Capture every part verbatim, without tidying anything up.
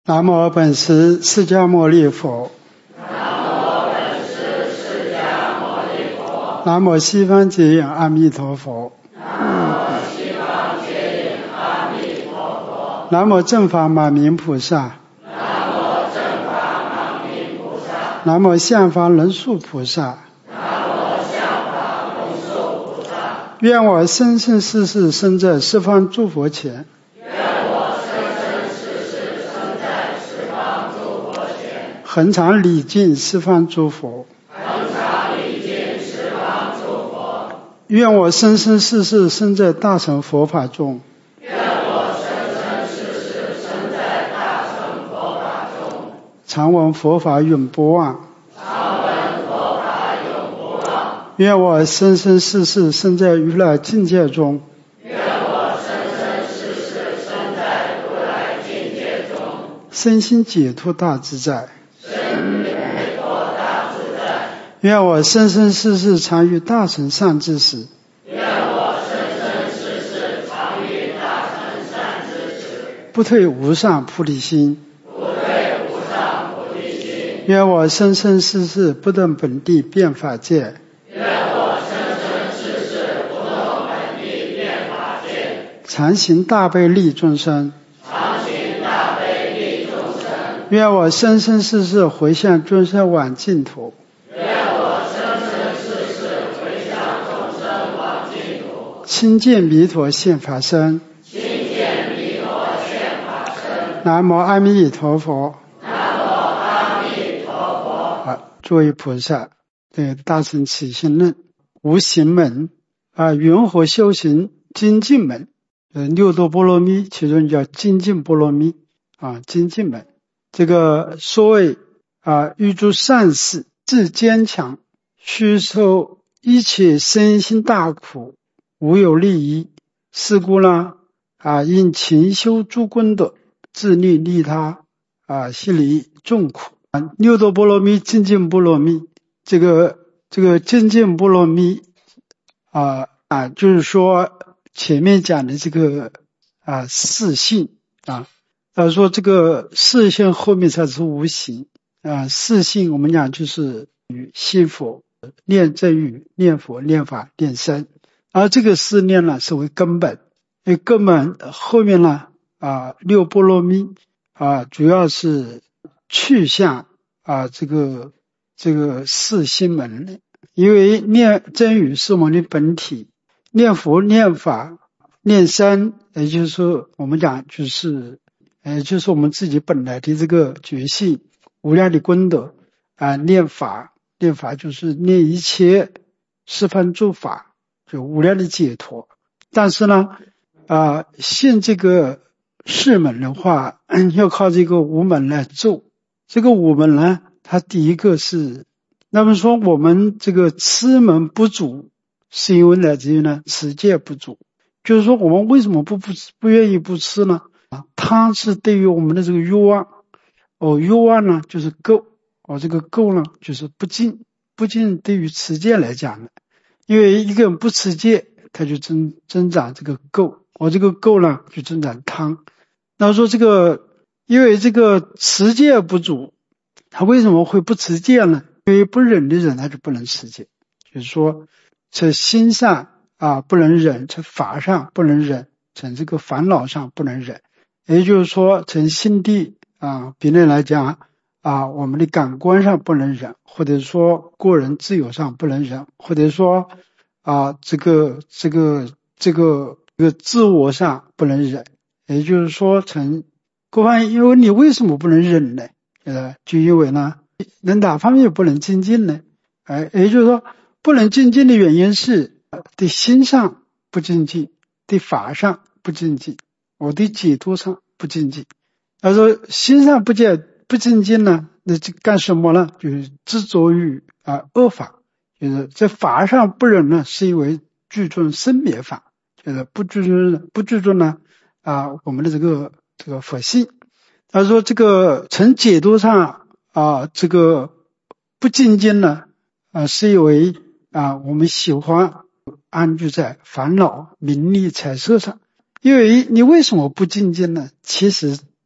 南无本师释迦牟尼佛。 南无本师释迦牟尼佛。 南无西方极乐阿弥陀佛。 南无西方极乐阿弥陀佛。 南无正法马明菩萨。 南无正法马明菩萨。 南无相方人数菩萨。 南无相方人数菩萨。 愿我生生世世生在十方诸佛前。恒常礼敬十方诸佛。 恒常礼敬十方诸佛。 愿我生生世世生在大乘佛法中。 愿我生生世世生在大乘佛法中。 常闻佛法永不忘。 常闻佛法永不忘。 愿我生生世世生在如来境界中。 愿我生生世世生在如来境界中。 身心解脱大自在。 身解脱大自在。 愿我生生世世常遇大乘善知识。 愿我生生世世常遇大乘善知识。 不退无上菩提心。 不退无上菩提心。 愿我生生世世不动本地变法界。 愿我生生世世不动本地变法界。 常行大悲利众生。 常行大悲利众生。 愿我生生世世回向众生往净土。 愿我生生世世回向众生往净土。 亲见弥陀现法身。 亲见弥陀现法身。 南无阿弥陀佛。 南无阿弥陀佛。 好，诸位菩萨，对大乘起信论无行门啊，云何修行精进门？呃，六度波罗蜜，其中叫精进波罗蜜啊，精进门。这个所谓啊，欲诸善事，自坚强，须受一切身心大苦，无有利益。是故呢，啊，因勤修诸功德，自利利他，啊，悉离众苦。啊，六度波罗蜜，精进波罗蜜，这个这个精进波罗蜜啊啊，就是说前面讲的这个啊四性啊。他说这个四性后面才是无形啊，四性我们讲就是信佛、念正语、念佛、念法、念僧，而这个四念呢是为根本，因为根本后面呢啊六波罗蜜啊主要是去向啊这个这个四心门，因为念正语是我们的本体，念佛、念法、念僧，也就是说我们讲就是呃，就是我们自己本来的这个觉性无量的功德啊，念法念法就是念一切十方诸法，就无量的解脱。但是呢啊，信这个四门的话，要靠这个五门来做。这个五门呢，它第一个是，那么说我们这个吃门不足，是因为来自于呢持戒不足。就是说我们为什么不不不愿意不吃呢？它是对于我们的这个欲望，哦，欲望呢就是垢，哦，这个垢呢就是不净，不净对于持戒来讲呢，因为一个人不持戒，他就增增长这个垢，哦，这个垢呢就增长汤。那说这个，因为这个持戒不足，他为什么会不持戒呢？因为不忍的人他就不能持戒，就是说在心上啊不能忍，在法上不能忍，在这个烦恼上不能忍。也就是说从心地啊，别人来讲啊，我们的感官上不能忍，或者说个人自由上不能忍，或者说啊这个这个这个这个自我上不能忍。也就是说从各方面，因为你为什么不能忍呢？呃，就因为呢人哪方面不能精进呢？哎，也就是说不能精进的原因是对心上不精进，对法上不精进，我对解脱上不精进。他说心上不精不精进呢，那就干什么呢？就是执着于啊恶法，就是在法上不忍呢，是因为注重生灭法，就是不注重不注重呢啊我们的这个这个佛性。他说这个从解脱上啊这个不精进呢啊是因为啊我们喜欢安居在烦恼、名利、财色上。因为你为什么不精进呢？其实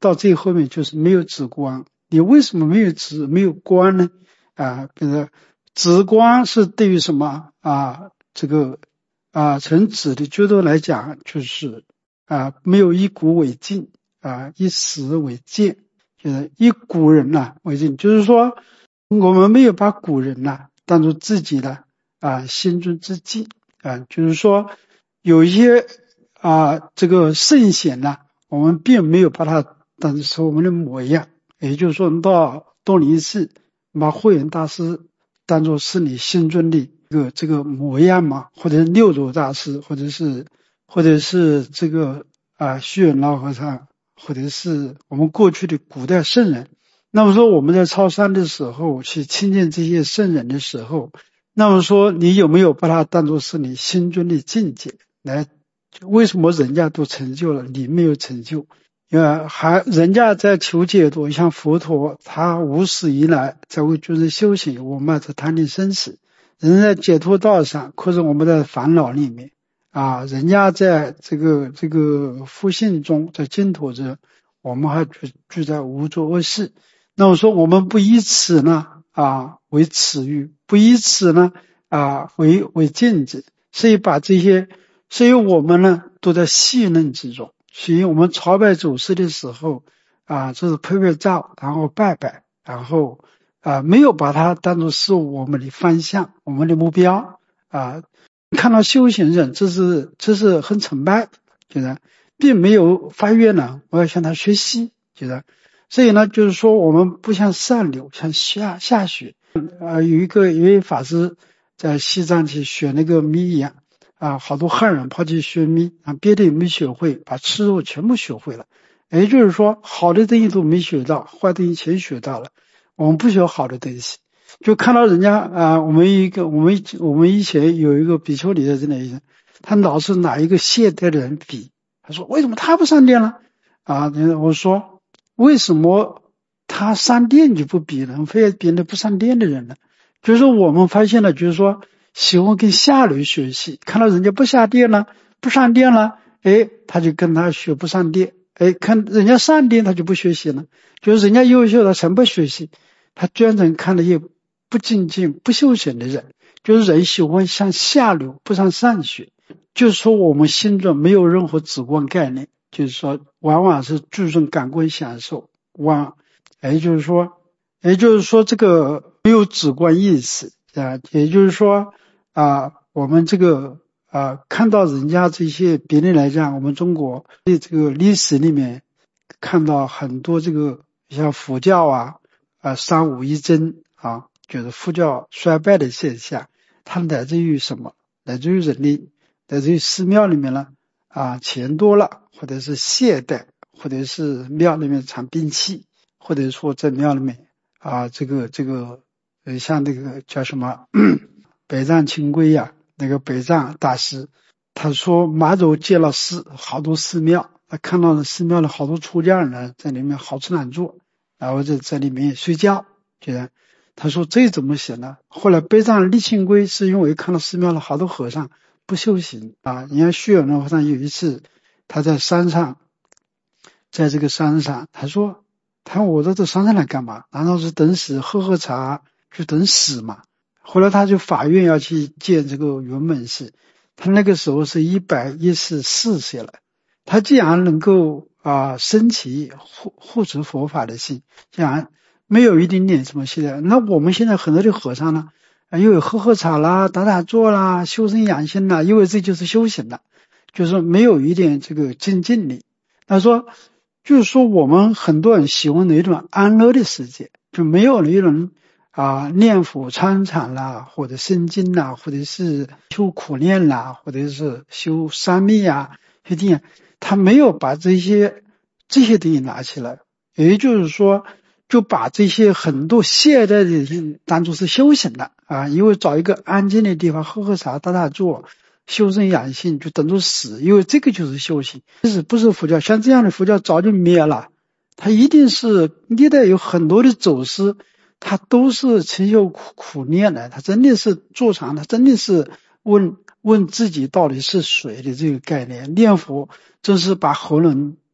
到最后面就是没有止观。你为什么没有止没有观呢？啊，比如说止观是对于什么啊？这个啊，从止的角度来讲，就是啊，没有以古为镜啊，以史为鉴，就是以古人呐、啊、为镜，就是说我们没有把古人呐、啊、当作自己的啊心中之镜啊，就是说有一些啊这个圣贤呐、啊，我们并没有把它当成我们的模样，也就是说，到东林寺把慧远大师当作是你心中的一个这个模样嘛，或者是六祖大师，或者是或者是这个啊虚远老和尚，或者是我们过去的古代圣人。那么说我们在操山的时候去亲近这些圣人的时候，那么说你有没有把它当作是你心中的境界来？为什么人家都成就了，你没有成就？呃，还人家在求解脱，像佛陀，他无始以来在为众生修行，我们在谈论生死。人在解脱道上，可是我们在烦恼里面啊，人家在这个这个复性中，在净土中，我们还居居在无作恶事。那我说我们不以此呢啊为耻欲，不以此呢啊为为禁止，所以把这些，所以我们呢都在戏论之中。所以我们朝拜祖师的时候啊，就是拍拍照，然后拜拜，然后啊没有把它当作是我们的方向，我们的目标啊。看到修行人，这是这是很崇拜，就是并没有发愿呢，我要向他学习，就是所以呢，就是说我们不像上流，像下下雪。啊，有一个有一位法师在西藏去学那个密一样。啊，好多汉人跑去学密啊，别的也没学会，把吃肉全部学会了。也就是说，好的东西都没学到，坏东西全学到了。我们不学好的东西，就看到人家啊，我们一个我们我们以前有一个比丘尼在这里，他老是拿一个现代的人比，他说为什么他不上殿了？啊，我说为什么他上殿就不比呢？非要比那不上殿的人呢？就是我们发现了，就是说。喜欢跟下流学习，看到人家不下殿了，不上殿了，哎，他就跟他学不上殿，哎，看人家上殿他就不学习了，就是人家优秀的全不学习，他专程看那些不精进不修行的人，就是人喜欢向下流不上上学，就是说我们心中没有任何主观概念，就是说往往是注重感官享受，往，也就是说也就是说这个没有主观意识啊，也就是说啊，我们这个啊，看到人家这些别人来讲，我们中国的这个历史里面看到很多这个像佛教啊啊三武一真啊，就是佛教衰败的现象，它来自于什么？来自于人力，来自于寺庙里面呢啊钱多了，或者是懈怠，或者是庙里面藏兵器，或者说在庙里面啊这个这个呃像那个叫什么？北藏清规呀、啊，那个北藏大师，他说马祖建了寺，好多寺庙，他看到了寺庙的好多出家人在里面好吃懒做，然后在在里面睡觉，觉得他说这怎么行呢？后来北藏立清规是因为看到寺庙的好多和尚不修行啊，你看虚远的和尚有一次他在山上，在这个山上，他说他说我在这山上来干嘛？难道是等死喝喝茶去等死吗？后来他就法院要去见这个云门寺，他那个时候是一百一十四岁了，他既然能够啊升起护护持佛法的心，既然没有一点点什么现在，那我们现在很多的和尚呢，啊又有喝喝茶啦、打打坐啦、修身养性啦，因为这就是修行了，就是没有一点这个精进力。他说，就是说我们很多人喜欢的一种安乐的世界，就没有一种。啊，念佛参禅啦，或者诵经啦，或者是修苦念啦，或者是修三密啊，一定他没有把这些这些东西拿起来，也就是说，就把这些很多现代的人当作是修行的啊，因为找一个安静的地方喝喝茶、打打坐、修身养性，就等着死，因为这个就是修行。其实不是佛教，像这样的佛教早就灭了，它一定是历代有很多的祖师。他都是勤修苦苦念的，他真的是坐禅，他真的是问问自己到底是谁的这个概念。念佛真是把喉咙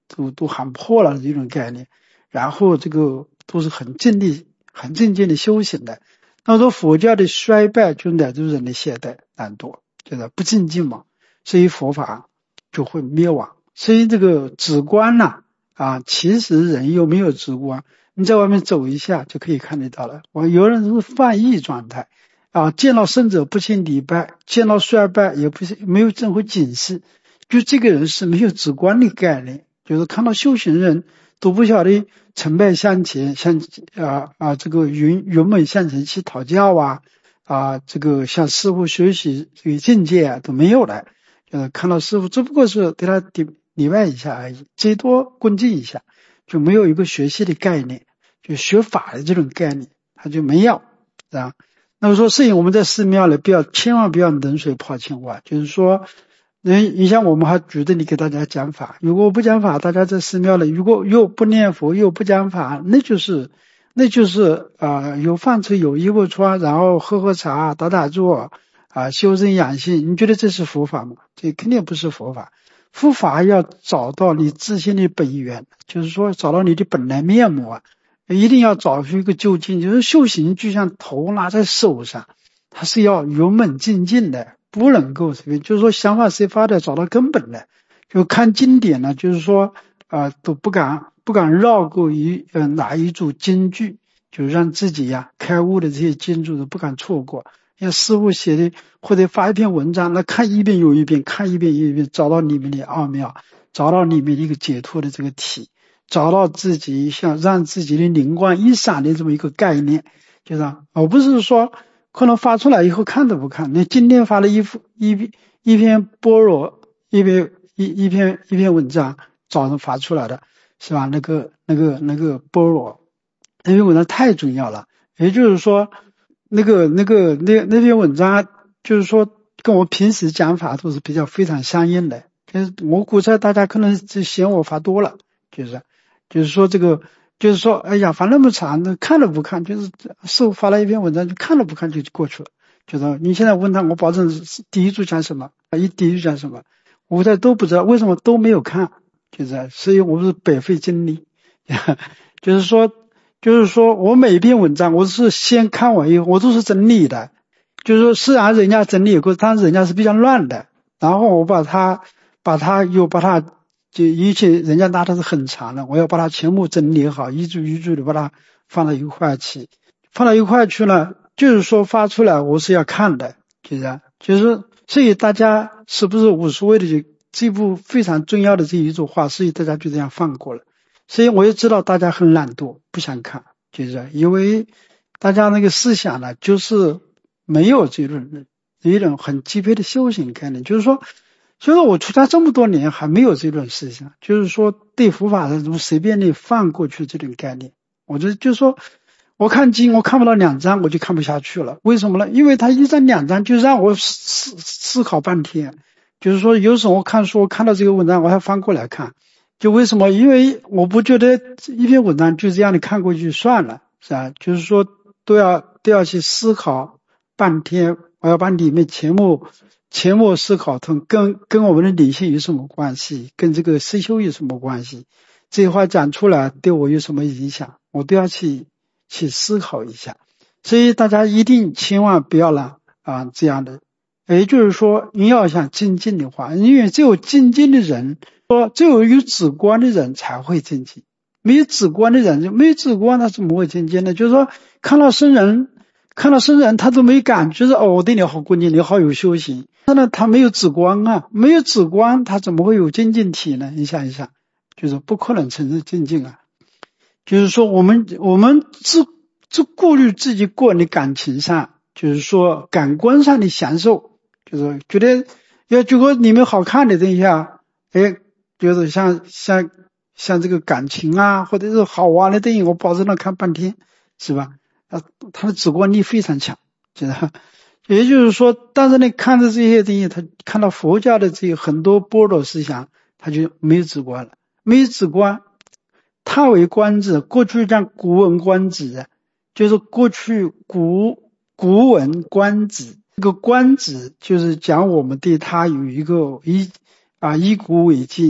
都都喊破了这种概念，然后这个都是很尽力很静静的修行的。那么说佛教的衰败就乃至人的懈怠懒惰，就是不精进嘛，所以佛法就会灭亡。所以这个止观呢、啊，啊，其实人又没有止观，你在外面走一下就可以看得到了。我有人是犯意状态啊，见到圣者不信礼拜，见到衰败也不是没有任何警示，就这个人是没有止观的概念，就是看到修行人都不晓得成败向前，向啊啊这个云云门向前去讨教啊啊，这个向师父学习这个境界啊都没有了。呃，看到师父只不过是对他礼礼拜一下而已，最多恭敬一下，就没有一个学习的概念，就学法的这种概念，他就没有啊。那么说，所以我们在寺庙里不要千万不要冷水泡青蛙，就是说，人你像我们还举着你给大家讲法，如果不讲法，大家在寺庙里如果又不念佛又不讲法，那就是那就是啊、呃、有饭吃有衣服穿，然后喝喝茶打打坐。啊，修身养性，你觉得这是佛法吗？这肯定不是佛法。佛法要找到你自心的本源，就是说找到你的本来面目啊，一定要找出一个究竟。就是修行就像头拿在手上，它是要勇猛精进的，不能够随便，就是说想法随发的找到根本的。就看经典呢，就是说啊、呃、都不敢不敢绕过一呃哪一组经句，就让自己呀、啊、开悟的这些经句都不敢错过。像师父写的或者发一篇文章，那看一遍又一遍，看一遍又一遍，找到里面的奥妙，找到里面一个解脱的这个体，找到自己像让自己的灵光一闪的这么一个概念，就这样。而不是说可能发出来以后看都不看。你今天发了一幅一一篇般若一篇一一篇一篇文章，早上发出来的是吧？那个那个那个般若那篇文章太重要了，也就是说。那个、那个、那那篇文章，就是说跟我平时讲法都是比较非常相应的。就是我估计大家可能就嫌我发多了，就是，就是说这个，就是说，哎呀，发那么长，那看了不看，就是师父发了一篇文章，就看了不看就过去了。就是你现在问他，我保证第一组讲什么，一第一组讲什么，我在都不知道，为什么都没有看，就是，所以我是白费精力，就是说。就是说我每一篇文章我是先看完以后我都是整理的，就是说虽然人家整理过，但是人家是比较乱的，然后我把它把它又把它就一切人家拿的是很长的，我要把它全部整理好，一组一组的把它放到一块去，放到一块去呢，就是说发出来我是要看的，就是就是所以大家是不是无所谓的就这部非常重要的这一组话，所以大家就这样放过了。所以我也知道大家很懒惰，不想看，就是因为大家那个思想呢，就是没有这种一种很基本的修行概念，就是说，就是我出家这么多年还没有这种思想，就是说对佛法的什么随便的放过去这种概念。我就就说，我看经我看不到两章我就看不下去了，为什么呢？因为他一章两章就让我思思考半天，就是说有时候我看书看到这个文章我还翻过来看。就为什么？因为我不觉得一篇文章就这样的看过去算了，是吧？就是说都要都要去思考半天，我要把里面全部全部思考通，跟跟我们的理性有什么关系，跟这个实修有什么关系，这话讲出来对我有什么影响，我都要去去思考一下。所以大家一定千万不要让啊这样的，也就是说你要想精进的话，因为只有精进的人。说只有有止观的人才会精进，没有止观的人就没有止观，他怎么会精进呢？就是说看到僧人，看到僧人他都没感觉，就是哦，我对你好恭敬，你好有修行，但是他没有止观啊，没有止观，他怎么会有精进体呢？你想一想，就是不可能成是精进啊。就是说我们我们只只顾虑自己个人的感情上，就是说感官上的享受，就是觉得要觉得你们好看的等一下，哎。就是像像像这个感情啊，或者是好玩的电影，我保证能看半天，是吧？啊，他的直观力非常强，知道？也就是说，但是呢，看着这些东西，他看到佛教的这个很多般若思想，他就没有直观了，没有直观，他为观止。过去讲古文观止，就是过去古古文观止，这个观止就是讲我们对他有一个一啊以古为镜。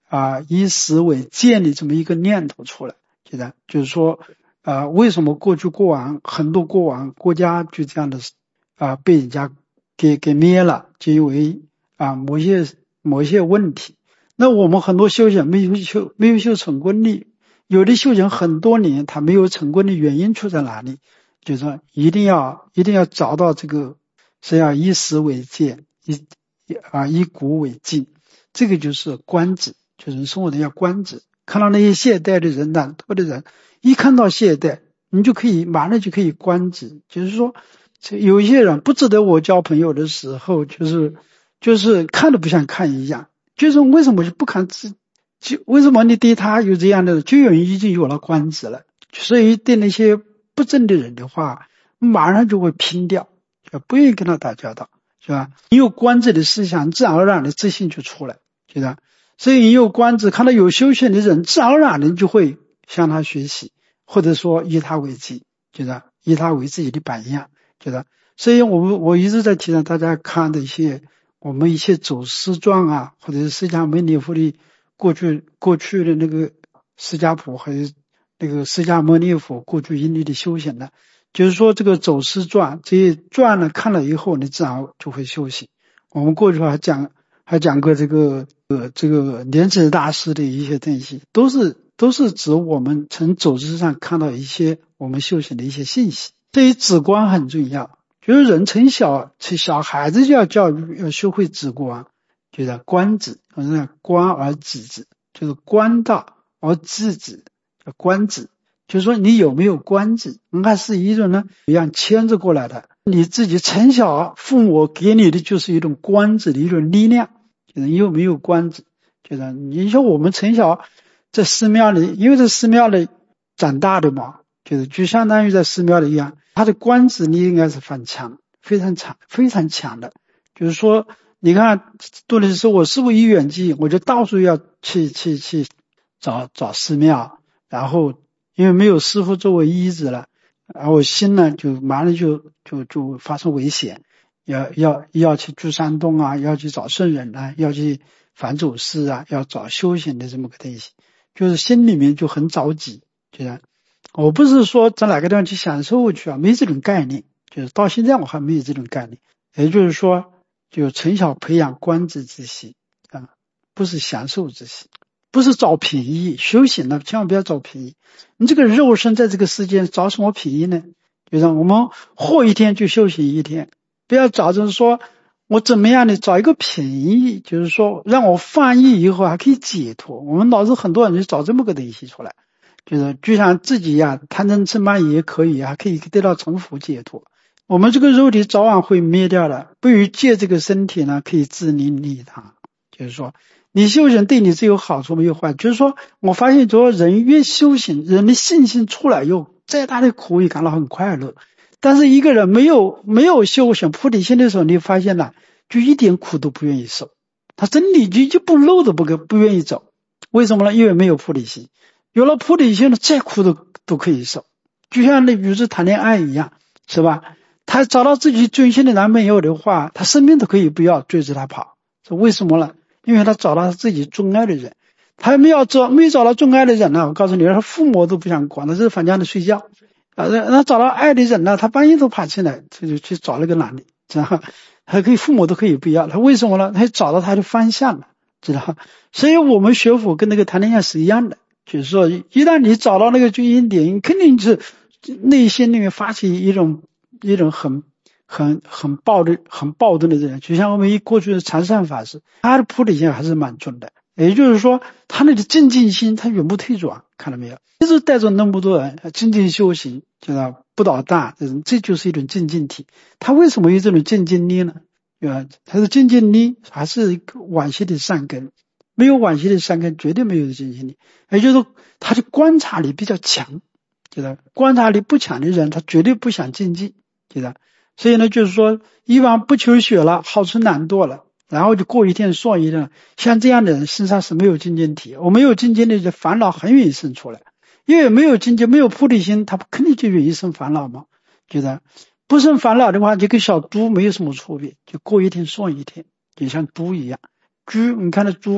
啊以史为鉴的这么一个念头出来，觉得就是说啊为什么过去过往很多过往国家就这样的啊被人家给给灭了，就因为啊某些某些问题。那我们很多修行没有修没有修成功的，有的修行很多年他没有成功的原因出在哪里？就是说一定要一定要找到这个是要以史为鉴，以啊以古为镜，这个就是观止，就是生活的要观止。看到那些懈怠的人懒惰的人，一看到懈怠你就可以马上就可以观止，就是说有一些人不值得我交朋友的时候，就是就是看都不想看一样，就是为什么就不看自就为什么你对他有这样的就有人已经有了观止了，所以对那些不正的人的话马上就会拼掉，就不愿意跟他打交道，是吧？你有观止的思想，自然而然的自信就出来，觉得所以你有观止，看到有修行的人自然而然的就会向他学习，或者说以他为镜，觉得以他为自己的榜样，觉得所以我们我一直在提倡大家看的一些我们一些走私传啊，或者是释迦牟尼佛的过去过去的那个释迦谱，还有那个释迦牟尼佛过去因地的修行呢，就是说这个走私传这些传呢看了以后你自然就会修行。我们过去还讲还讲过这个呃这个莲池大师的一些东西，都是都是指我们从走私上看到一些我们修行的一些信息。所以止观很重要，就是人从小从小孩子就要教育要学会止观，觉得观止，观而止止，就是观道而知止，叫观止，就是说你有没有观止，还是一种呢一样牵着过来的。你自己从小父母给你的就是一种观止的一种力量，就是你有没有观止，就是你说我们从小在寺庙里，因为在寺庙里长大的嘛，就是就相当于在寺庙里一样，他的观止力应该是很强，非常强非常强的。就是说你看多的是我师父一远近，我就到处要去去去找找寺庙，然后因为没有师父作为依止了，然后心呢就马上就就就发生危险，要要要去住山洞啊，要去找圣人啊，要去反祖师啊，要找修行的这么个东西，就是心里面就很着急。就是我不是说在哪个地方去享受去啊，没这种概念，就是到现在我还没有这种概念。也就是说就从小培养观止之心啊，不是享受之心，不是找便宜。修行了千万不要找便宜，你这个肉身在这个世界找什么便宜呢？就让我们活一天就修行一天，不要找着说我怎么样的找一个便宜，就是说让我翻译以后还可以解脱。我们老是很多人就找这么个东西出来，就是就像自己呀、啊、贪嗔痴慢也可以，还可以得到成佛解脱。我们这个肉体早晚会灭掉的，不如借这个身体呢可以自利利他。就是说你修行对你是有好处没有坏，就是说我发现说人越修行，人的信心出来以后，再大的苦也感到很快乐。但是一个人没有没有修行菩提心的时候，你发现了就一点苦都不愿意受，他真的就一步路都不不愿意走。为什么呢？因为没有菩提心。有了菩提心了，再苦都都可以受，就像那比如说谈恋爱一样，是吧？他找到自己真心的男朋友的话，他生命都可以不要追着他跑。是为什么呢？因为他找到自己钟爱的人。他没有找没找到钟爱的人呢，我告诉你，他父母都不想管，他是房间里睡觉啊。他找到爱的人呢，他半夜都爬起来，他就去找那个男的，知道？他可以父母都可以不要，他为什么呢？他找到他的方向了，知道？所以我们学佛跟那个谈恋爱是一样的，就是说一旦你找到那个均因点，肯定是内心里面发起一种一种很很很暴的很暴动的人。就像我们一过去的禅善法师，他的菩提心还是蛮重的，也就是说他那个精进心他永不退转，看到没有？一直带着那么多人精进修行，知道不倒大，这就是一种精进体。他为什么有这种精进力呢？对吧？他的精进力还是一个往昔的善根，没有往昔的善根绝对没有精进力。也就是说他的观察力比较强，知道？观察力不强的人他绝对不想精进，知道？所以呢就是说以往不求学了，好吃懒惰了，然后就过一天算一天，像这样的人身上是没有精进体。我没有精进的烦恼很容易生出来，因为没有精进没有菩提心，他肯定就容易生烦恼嘛。觉得不生烦恼的话，就跟小猪没有什么区别，就过一天算一天，就像猪一样。猪你看那猪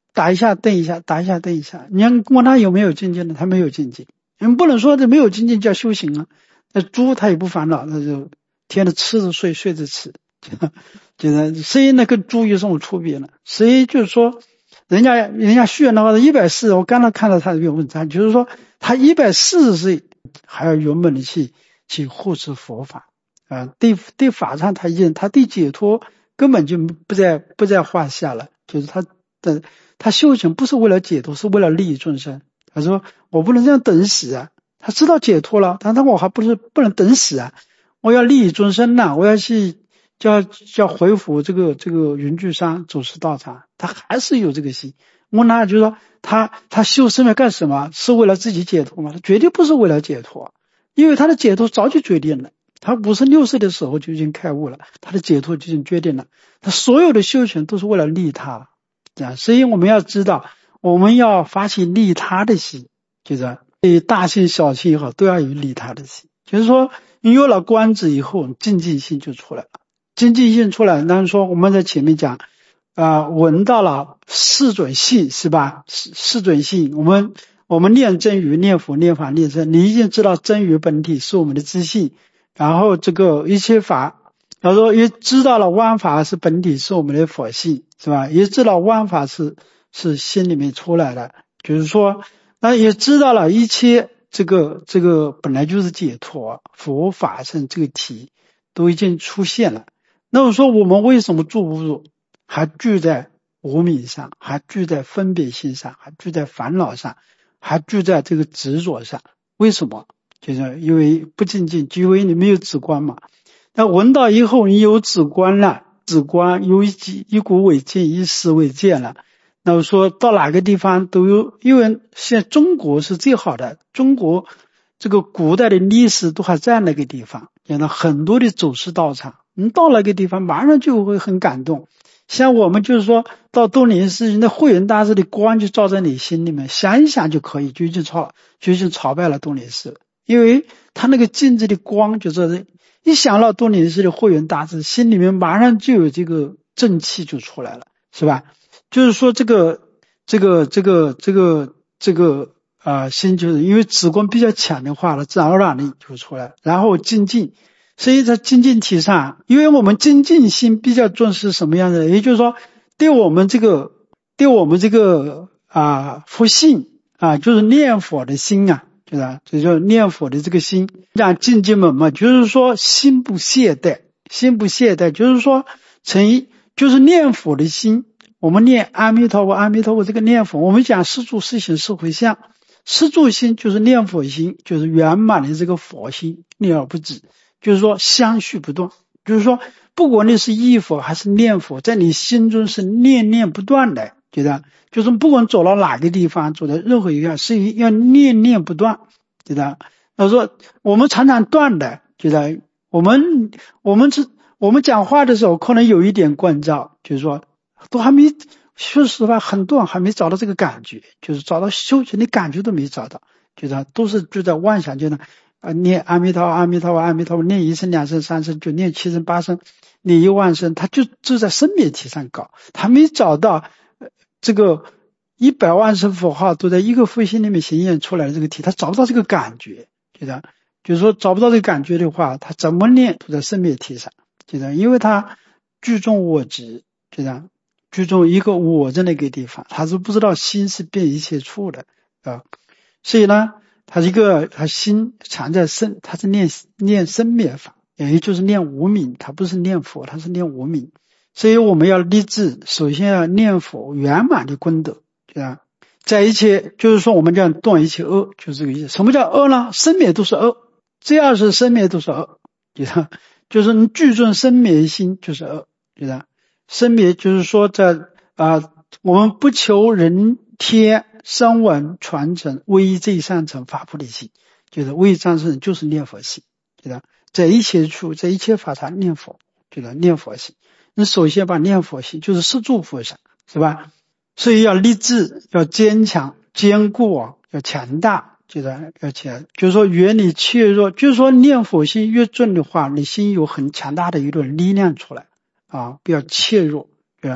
打一下蹬一下，打一下蹬一下。你看问他有没有精进呢？他没有精进。你们不能说这没有精进叫修行啊。那猪他也不烦恼，那就天天吃着睡，睡着吃。就是谁呢跟猪有什么区别呢？谁就是说人家人家虚的话一百四，我刚才看到他这个文章，就是说他一百四十岁还要勇猛的去去护持佛法啊、呃，对对法上他认，他对解脱根本就不在不在话下了。就是他的他修行不是为了解脱，是为了利益众生。他说我不能这样等死啊，他知道解脱了，但他我还不是不能等死啊，我要利益众生呐、啊，我要去叫叫回复这个这个云聚山祖师道场，他还是有这个心。我那就是说他他修生命干什么？是为了自己解脱吗？他绝对不是为了解脱，因为他的解脱早就决定了。他五十六岁的时候就已经开悟了，他的解脱就已经决定了。他所有的修行都是为了利他，这样，所以我们要知道，我们要发起利他的心，就是对大心小心也好，都要有利他的心。就是说，你有了观止以后，精进心就出来了。精进心出来，当然说我们在前面讲，啊、呃，闻到了四准性，是吧？四四准性，我们我们念真语、念佛、念法、念僧，你已经知道真语本体是我们的自信。然后这个一切法，然后说也知道了万法是本体是我们的佛性，是吧？也知道万法是是心里面出来的，就是说那也知道了一切这个这个本来就是解脱，佛法僧这个体都已经出现了。那我说我们为什么住不住？还聚在无明上，还聚在分别心上，还聚在烦恼上，还聚在这个执着上？为什么？就是因为不精进，就因为你没有止观嘛。那闻到以后，你有止观了，止观有一一股为见，一时为见了。那我说到哪个地方都有，因为现在中国是最好的，中国这个古代的历史都还在那个地方，有了很多的祖师道场，你到那个地方马上就会很感动。像我们就是说到东林寺，那慧远大师的光就照在你心里面，想一想就可以，就已经朝就已经朝拜了东林寺。因为他那个镜子的光，就是一想到东林寺的慧远大师，心里面马上就有这个正气就出来了，是吧？就是说这个这个这个这个这个啊、呃、心，就是因为止观比较强的话了，自然而然的就出来。然后精进，所以在精进体上，因为我们精进心比较重视什么样的，也就是说对我们这个对我们这个啊佛性啊，就是念佛的心啊。对吧？这就念佛的这个心，讲精进门嘛，就是说心不懈怠，心不懈怠，就是说成一，就是念佛的心。我们念阿弥陀佛，阿弥陀佛这个念佛，我们讲四住四行四回向，四住心就是念佛心，就是圆满的这个佛心，念而不止，就是说相续不断，就是说不管你是忆佛还是念佛，在你心中是念念不断的。觉得就是不管走到哪个地方，走到任何一个是要念念不断，觉得他说我们常常断的，觉得我们我们是我们讲话的时候可能有一点关照，就是说都还没，说实话很多人还没找到这个感觉，就是找到修行的感觉都没找到，觉得都是就在妄想，就能啊念阿弥陀佛阿弥陀佛阿弥陀佛，念一声两声三声，就念七声八声，念一万声，他就就在生灭体上搞，他没找到这个一百万声佛号都在一个复心里面显现出来的这个体，他找不到这个感觉，觉得就是说找不到这个感觉的话，他怎么念都在生灭体上，觉得因为他聚重我执，觉得聚重一个我在那个地方，他是不知道心是变一切处的啊，所以呢，他一个他心常在生，他是念念生灭法，也就是念无明，他不是念佛，他是念无明。所以我们要立志，首先要念佛圆满的功德，对吧？在一切，就是说我们叫断一切恶，就是这个意思。什么叫恶呢？生灭都是恶，只要是生灭都是恶，对吧？就是你具重生灭心就是恶，对吧？生灭就是说在啊、呃，我们不求人天声闻传承，唯一最上乘法菩提心，就是唯一上乘就是念佛心，对吧？在一切处，在一切法上念佛，对吧？念佛心。你首先把念佛心就是四住佛上，是吧？所以要立志，要坚强坚固啊，要强大，就是要强，就是说越你怯弱，就是说念佛心越重的话，你心有很强大的一种力量出来啊，不要怯弱，对吧？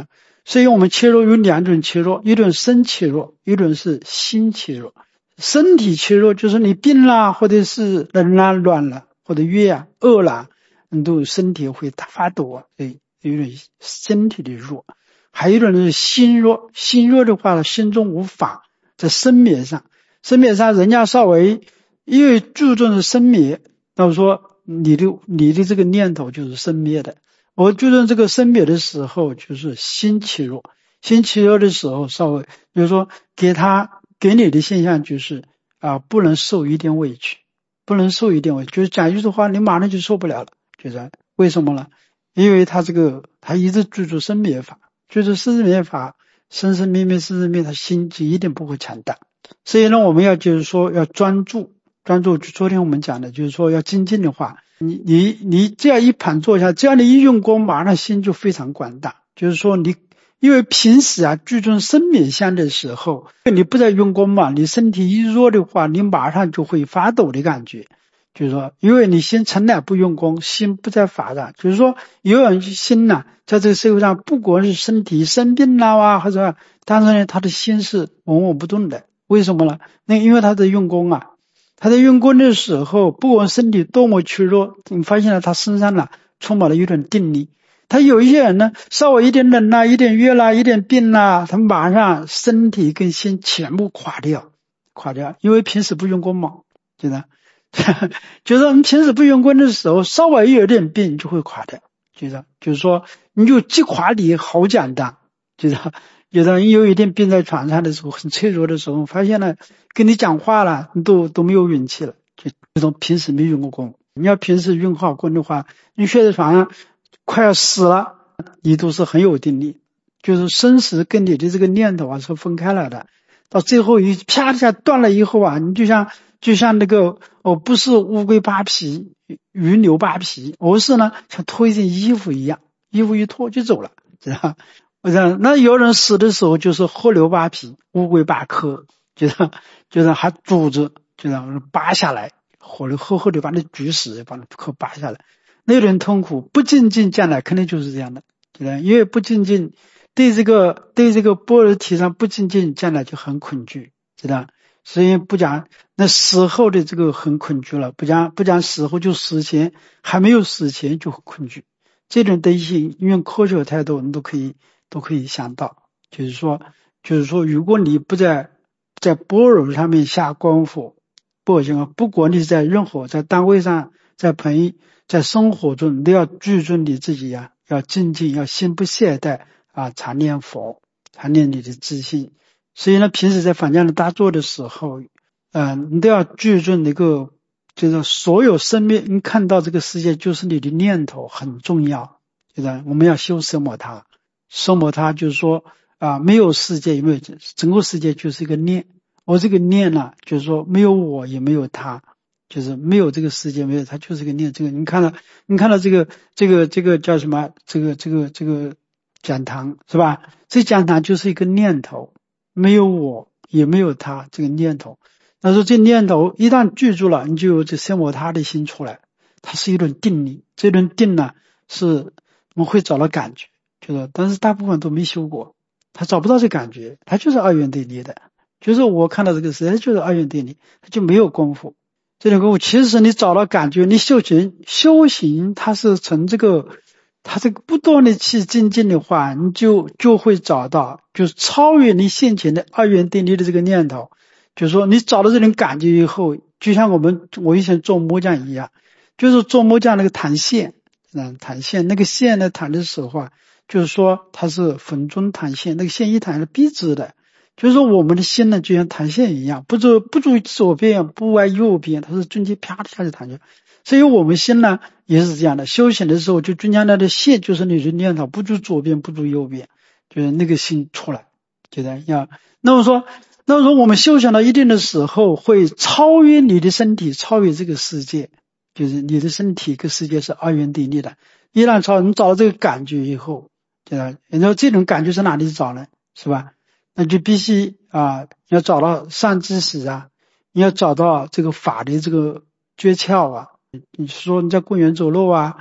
所以我们切弱有两种切弱，一种身切弱，一种是心切弱。身体切弱就是你病了，或者是冷了、软了，或者热啊、饿了，你都身体会发抖啊，所以有点身体的弱。还有一种是心弱，心弱的话，心中无法，在生灭上，生灭上人家稍微因为注重的生灭，那我说你的你的这个念头就是生灭的。我注重这个生灭的时候，就是心气弱，心气弱的时候，稍微比如说给他给你的现象就是啊，不能受一点委屈，不能受一点委屈，就是讲一句话，你马上就受不了了，就是为什么呢？因为他这个他一直注重生灭法。就是生灭法，生生灭灭，生生灭灭，他心就一定不会强大。所以呢，我们要就是说要专注，专注。昨天我们讲的就是说要精进的话，你你你这样一盘坐下，这样的一用功，马上心就非常广大。就是说你，因为平时啊注重生灭相的时候，你不在用功嘛，你身体一弱的话，你马上就会发抖的感觉。就是说，因为你心从来不用功，心不在法上。就是说，有人心呐、啊，在这个社会上，不管是身体生病了啊，或者，但是呢，他的心是稳稳不动的。为什么呢？那因为他在用功啊，他在用功的时候，不管身体多么虚弱，你发现了他身上呢、啊、充满了一种定力。他有一些人呢，稍微一点冷啦、啊，一点热啦、啊，一点病啦、啊，他马上身体跟心全部垮掉，垮掉，因为平时不用功嘛，觉得。就是我们平时不用功的时候，稍微有点病就会垮掉，就是就是说你就击垮你好简单，就是有的人有一点病在床上的时候，很脆弱的时候，发现了跟你讲话了，你都都没有勇气了，就这种平时没用过功。你要平时用好功的话，你睡在床上快要死了，你都是很有定力，就是生死跟你的这个念头啊是分开了的，到最后一啪一下断了以后啊，你就像就像那个哦，不是乌龟扒皮，鱼牛扒皮，而是呢像脱一件衣服一样，衣服一脱就走了，知道吧？我想那有人死的时候就是河牛扒皮，乌龟扒壳，就是就是还拄着，就是扒下来，河牛厚厚的把那举死，把那壳扒下来，那种痛苦不仅仅将来肯定就是这样的，对吧？因为不仅仅对这个对这个般若体上不仅仅将来就很恐惧，知道？所以不讲那死后的这个很恐惧了，不讲不讲死后就死前，还没有死前就很恐惧。这种东西用科学态度你都可以都可以想到，就是说就是说如果你不在在般若上面下功夫，不行，不管你是在任何在单位上，在朋友在生活中，你都要注重你自己呀、啊，要精进，要心不懈怠啊，常念佛，常念你的自信。所以呢，平时在坊间里打坐的时候，呃，你都要注重那个，就是所有生命，你看到这个世界就是你的念头很重要，就是我们要修奢摩他，奢摩他就是说啊、呃，没有世界，有没有整个世界就是一个念，而这个念呢，就是说没有我也没有他，就是没有这个世界，没有它就是个念。这个你看到，你看到这个这个这个叫什么？这个这个这个讲堂是吧？这讲堂就是一个念头。没有我也没有他这个念头，那说这念头一旦记住了，你就有这奢摩他的心出来，它是一种定力，这种定呢是我们会找到感觉，就是但是大部分都没修过，他找不到这感觉，他就是二元对立的，就是我看到这个世界就是二元对立，他就没有功夫。这种功夫其实你找到感觉，你修行修行它是从这个他这个不断的去精进的话，你就就会找到，就是超越你现前的二元对立的这个念头。就是说，你找到这种感觉以后，就像我们我以前做木匠一样，就是做木匠那个弹线，嗯，弹线那个线呢弹的时候啊，就是说它是粉中弹线，那个线一弹是笔直的。就是说，我们的心呢就像弹线一样，不住不住左边，不歪右边，它是中间啪的下去弹去。所以我们心呢也是这样的，修行的时候就中间那的线就是你的念头，不住左边不住右边，就是那个心出来，觉得要那么说那么说我们修行到一定的时候会超越你的身体，超越这个世界，就是你的身体跟世界是二元对立的，一旦超你找到这个感觉以后，对吧？然后这种感觉在哪里找呢？是吧？那就必须啊要找到善知识啊，你要找到这个法的这个诀窍啊。你说你在公园走路啊，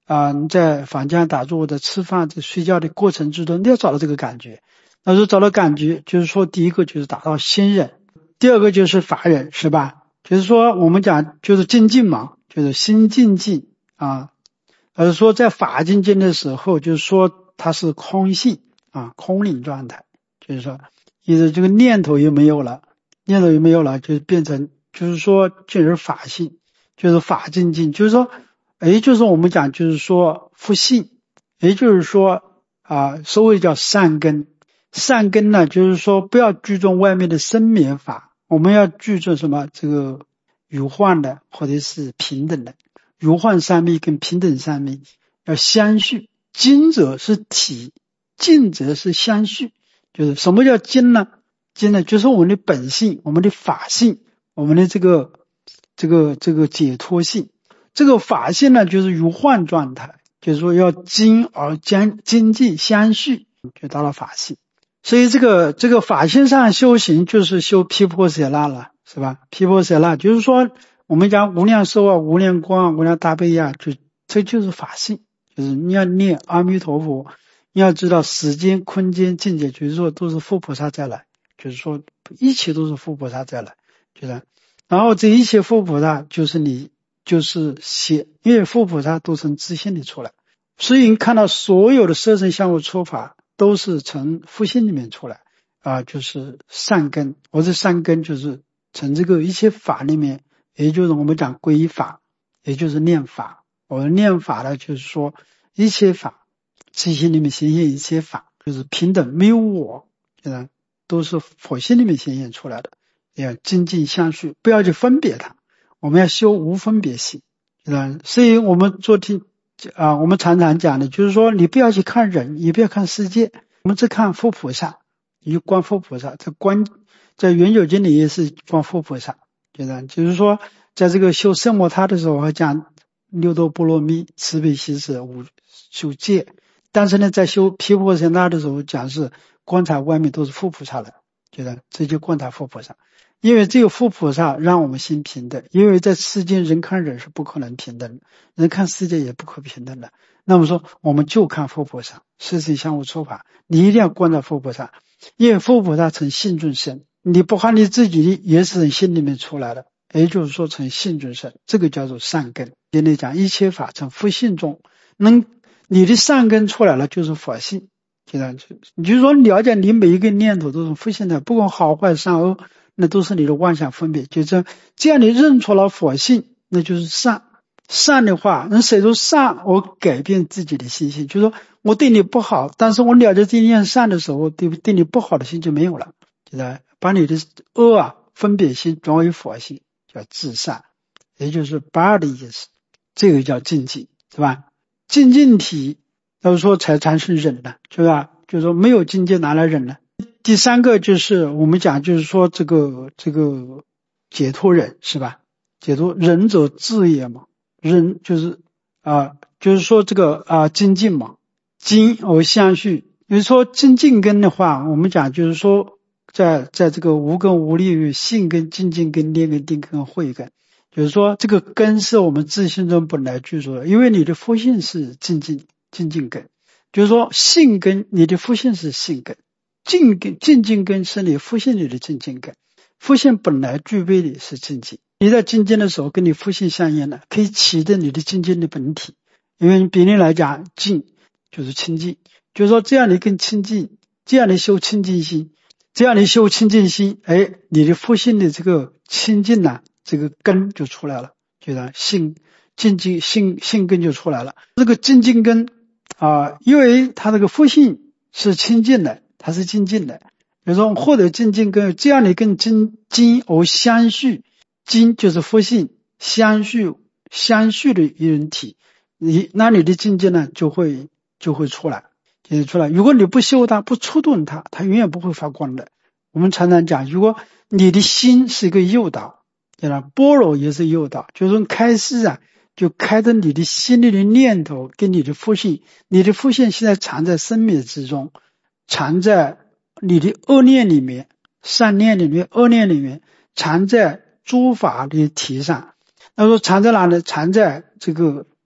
啊，你在房间打坐，在吃饭、在睡觉的过程之中，你要找到这个感觉。那说找到感觉，就是说第一个就是达到心忍，第二个就是法忍，是吧？就是说我们讲就是精进嘛，就是心静静啊。而说在法精进的时候，就是说它是空性啊，空灵状态，就是说意思这个念头又没有了，念头又没有了，就变成就是说进入法性，就是法精进，就是说也就是我们讲就是说复性，也就是说啊，所谓叫善根。善根呢，就是说不要注重外面的生灭法，我们要注重什么？这个如幻的或者是平等的，如幻三昧跟平等三昧要相续。精者是体，静则是相续。就是什么叫精呢？精呢，就是我们的本性，我们的法性，我们的这个这个这个解脱性。这个法性呢，就是如幻状态，就是说要精而将精进相续，就到了法性。所以这个这个法性上修行就是修毗婆舍那了，是吧？毗婆舍那就是说我们讲无量寿啊、无量光啊、无量大悲啊，就这就是法性，就是你要念阿弥陀佛，你要知道时间、空间、境界，就是说都是佛菩萨再来，就是说一切都是佛菩萨再来，就是然后这一切佛菩萨就是你就是写，因为佛菩萨都从自性里出来，所以你看到所有的色身相互出法都是从复性里面出来啊，就是善根，或者善根就是从这个一切法里面，也就是我们讲皈依法，也就是念法。我们念法呢，就是说一切法，自性里面显现一切法，就是平等，没有我，就是都是佛性里面显现出来的，要精进相续，不要去分别它，我们要修无分别心，是所以我们昨天啊，我们常常讲的就是说，你不要去看人，也不要看世界，我们只看佛菩萨，你就观佛菩萨。在观在圆九经里也是观佛菩萨，就是就是说，在这个修圣摩他的时候，还讲六度波罗蜜、慈悲喜舍、五修戒。但是呢，在修毗婆舍那的时候，讲是观察外面都是佛菩萨的，就是这就观察佛菩萨。因为只有佛菩萨让我们心平等，因为在世间人看人是不可能平等的，人看世界也不可平等的。那么说我们就看佛菩萨，世间相互出法，你一定要观察佛菩萨，因为佛菩萨从性众生，你不看你自己也是从心里面出来的，也就是说从性众生，这个叫做善根。今天讲一切法从佛性中，能你的善根出来了就是佛性，你就是说了解你每一个念头都是佛性的，不管好坏善恶，那都是你的妄想分别，就这样，这样你认出了佛性，那就是善。善的话，人谁都善，我改变自己的心性，就是说我对你不好，但是我了解这件善的时候，对对你不好的心就没有了，就是把你的恶啊分别心转为佛性，叫至善，也就是不二的意思，这个叫精进，是吧？精进体，要说才产生忍了，是吧？就是说没有精进哪来忍呢？第三个就是我们讲，就是说这个这个解脱忍，是吧？解脱忍者智也嘛，忍就是啊，就是说这个啊精进嘛，精而相续。比如说精进根的话，我们讲就是说在在这个无根无力与性根、精进根、念根、定根、慧根，就是说这个根是我们自性中本来具足的，因为你的佛性是精进精进根，就是说性根，你的佛性是性根。静根静静根是你复性里的静静根，复性本来具备的是静静，你在静静的时候跟你复性相应了，可以启动你的静静的本体。因为比例来讲，静就是清净，就是说这样你更清净，这样你修清净心，这样你修清净心，哎，你的复性的这个清净呢、啊，这个根就出来了，就是性静静性性根就出来了。这个静静根啊，因为它这个复性是清净的。它是精进的，比如说获得精进根，这样你跟精精而相续，精就是佛性，相续相续的一人体，你那你的精进呢就会就会出来，就会出来。如果你不修它，不触动它，它永远不会发光的。我们常常讲，如果你的心是一个诱导，对吧？般若也是诱导，就是说开示啊，就开着你的心里的念头跟你的佛性，你的佛性现在藏在生灭之中。藏在你的恶念里面，善念里面，恶念里面，藏在诸法的体上。那说藏在哪里？藏在这个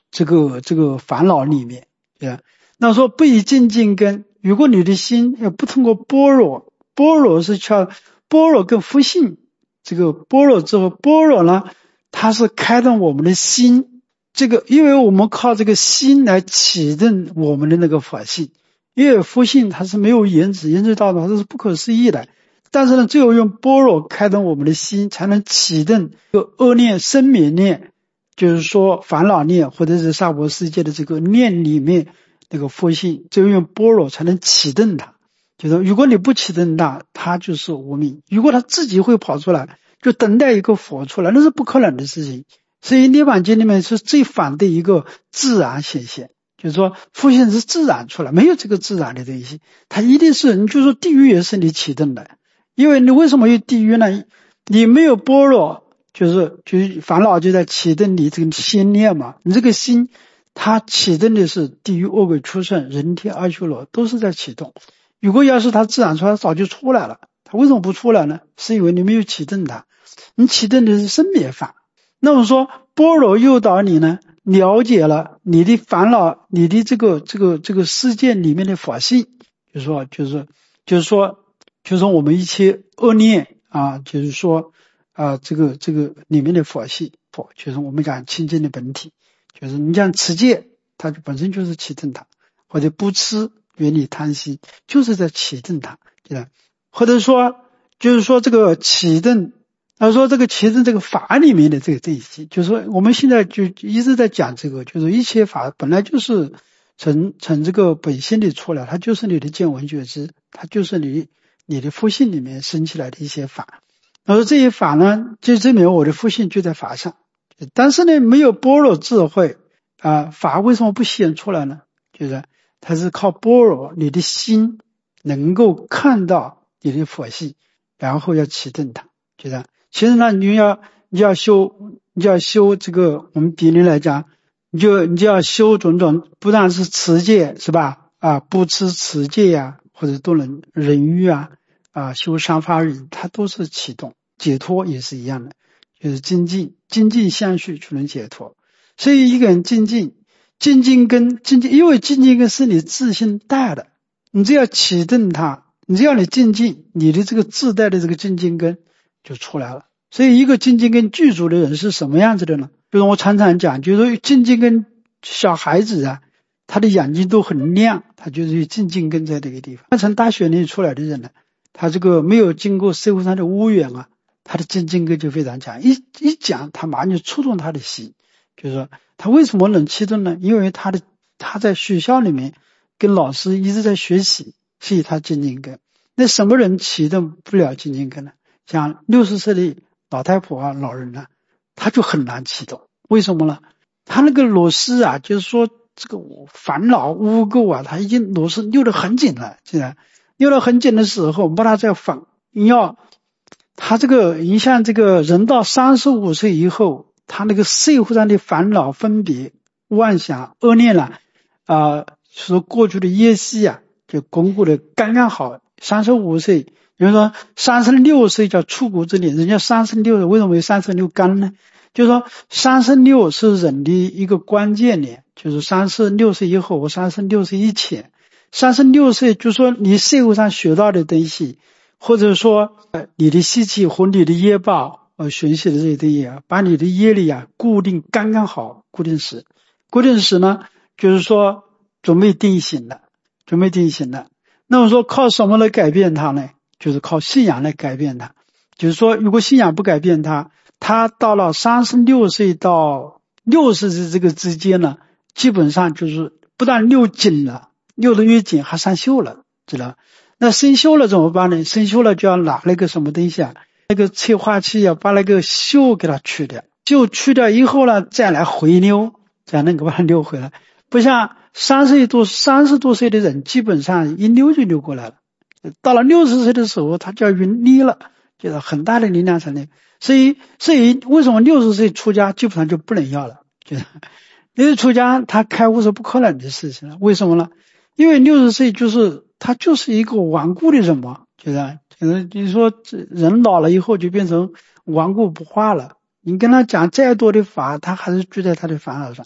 这个这个烦恼里面，对吧？那说不以精进根，如果你的心要不通过般若，般若是靠般若跟佛性，这个般若之后，般若呢，它是开动我们的心，这个因为我们靠这个心来启动我们的那个法性，因为佛性它是没有言辞，言辞道它是不可思议的，但是呢，只有用般若开动我们的心，才能启动这个恶念、生灭念，就是说烦恼念或者是娑婆世界的这个念里面那个佛性，只有用般若才能启动它。就是如果你不启动它，它就是无明。如果它自己会跑出来，就等待一个佛出来，那是不可能的事情。所以涅槃经里面是最反对一个自然显现，就是说佛性是自然出来，没有这个自然的东西，它一定是，你就说地狱也是你启动的，因为你为什么有地狱呢？你没有般若，就是就是烦恼就在启动你这个心念嘛，你这个心它启动的是地狱、恶鬼、畜生、人天、阿修罗，都是在启动。如果要是它自然出来，早就出来了。它为什么不出来呢？是因为你没有启动它，你启动的是生灭法。那么说般若诱导你呢，了解了你的烦恼，你的这个这个这个世界里面的法性，就是说就是就是说就是说我们一切恶念啊，就是说啊这个这个里面的法性，法就是我们讲清净的本体，就是你讲持戒，它本身就是启动它，或者不吃远离贪心，就是在启动它，对吧？或者说就是说这个启动，他说这个启动这个法里面的这个这一些，就是说我们现在就一直在讲这个，就是一切法本来就是从从这个本性里出来，它就是你的见闻觉知，它就是你你的佛性里面生起来的一些法。他说这些法呢，就证明我的佛性就在法上，但是呢没有般若智慧啊，法为什么不显出来呢？就是它是靠般若，你的心能够看到你的佛性，然后要启动它，就这样。其实呢，你要你要修，你要修这个，我们比例来讲，你就你就要修种种，不但是持戒，是吧？啊，不吃持戒呀、啊，或者都能忍欲啊，啊，修三法忍，它都是启动。解脱也是一样的，就是精进，精进相续就能解脱。所以一个人精进。精进根，精进，因为精进根是你自信带的，你只要启动它，你只要你精进，你的这个自带的这个精进根就出来了。所以一个精进根具足的人是什么样子的呢？就是我常常讲，就是精进根小孩子啊，他的眼睛都很亮，他就是有精进根在这个地方。从大学里出来的人呢，他这个没有经过社会上的污染啊，他的精进根就非常强，一一讲他马上就触动他的心。就是说他为什么能启动呢？因为他的他在学校里面跟老师一直在学习，所以他精进根。那什么人启动不了精进根呢？像六十岁的老太婆啊、老人啊，他就很难启动。为什么呢？他那个螺丝啊，就是说这个烦恼污垢啊，他已经螺丝溜得很紧了，现在溜得很紧的时候，把他再放，你要他这个，你像这个人到三十五岁以后。他那个社会上的烦恼、分别、妄想、恶念了、啊，啊，说过去的业习啊，就巩固的刚刚好。三十五岁，比如说三十六岁叫出国之年，人家三十六岁为什么有三十六干呢？就是说三十六是人的一个关键年，就是三十六岁以后和三十六岁以前。三十六岁就是说你社会上学到的东西，或者说你的习气和你的业报。呃，学习的这些东西啊，把你的业力啊固定刚刚好，固定死，固定死呢，就是说准备定型了，准备定型了。那么说靠什么来改变它呢？就是靠信仰来改变它。就是说，如果信仰不改变它，它到了三十六岁到六十岁这个之间呢，基本上就是不但溜紧了，溜得越紧还生锈了，知道？那生锈了怎么办呢？生锈了就要拿那个什么东西啊？那个催化剂要把那个锈给它去掉，锈去掉以后呢，再来回溜，才能够把它溜回来。不像三十多、三十多岁的人，基本上一溜就溜过来了。到了六十岁的时候，他就要晕力了，就是很大的力量才能。所以，所以为什么六十岁出家基本上就不能要了？就是六十出家，他开悟是不可能的事情了。为什么呢？因为六十岁就是他就是一个顽固的人嘛，就是。就是说人老了以后就变成顽固不化了，你跟他讲再多的法，他还是聚在他的烦恼上。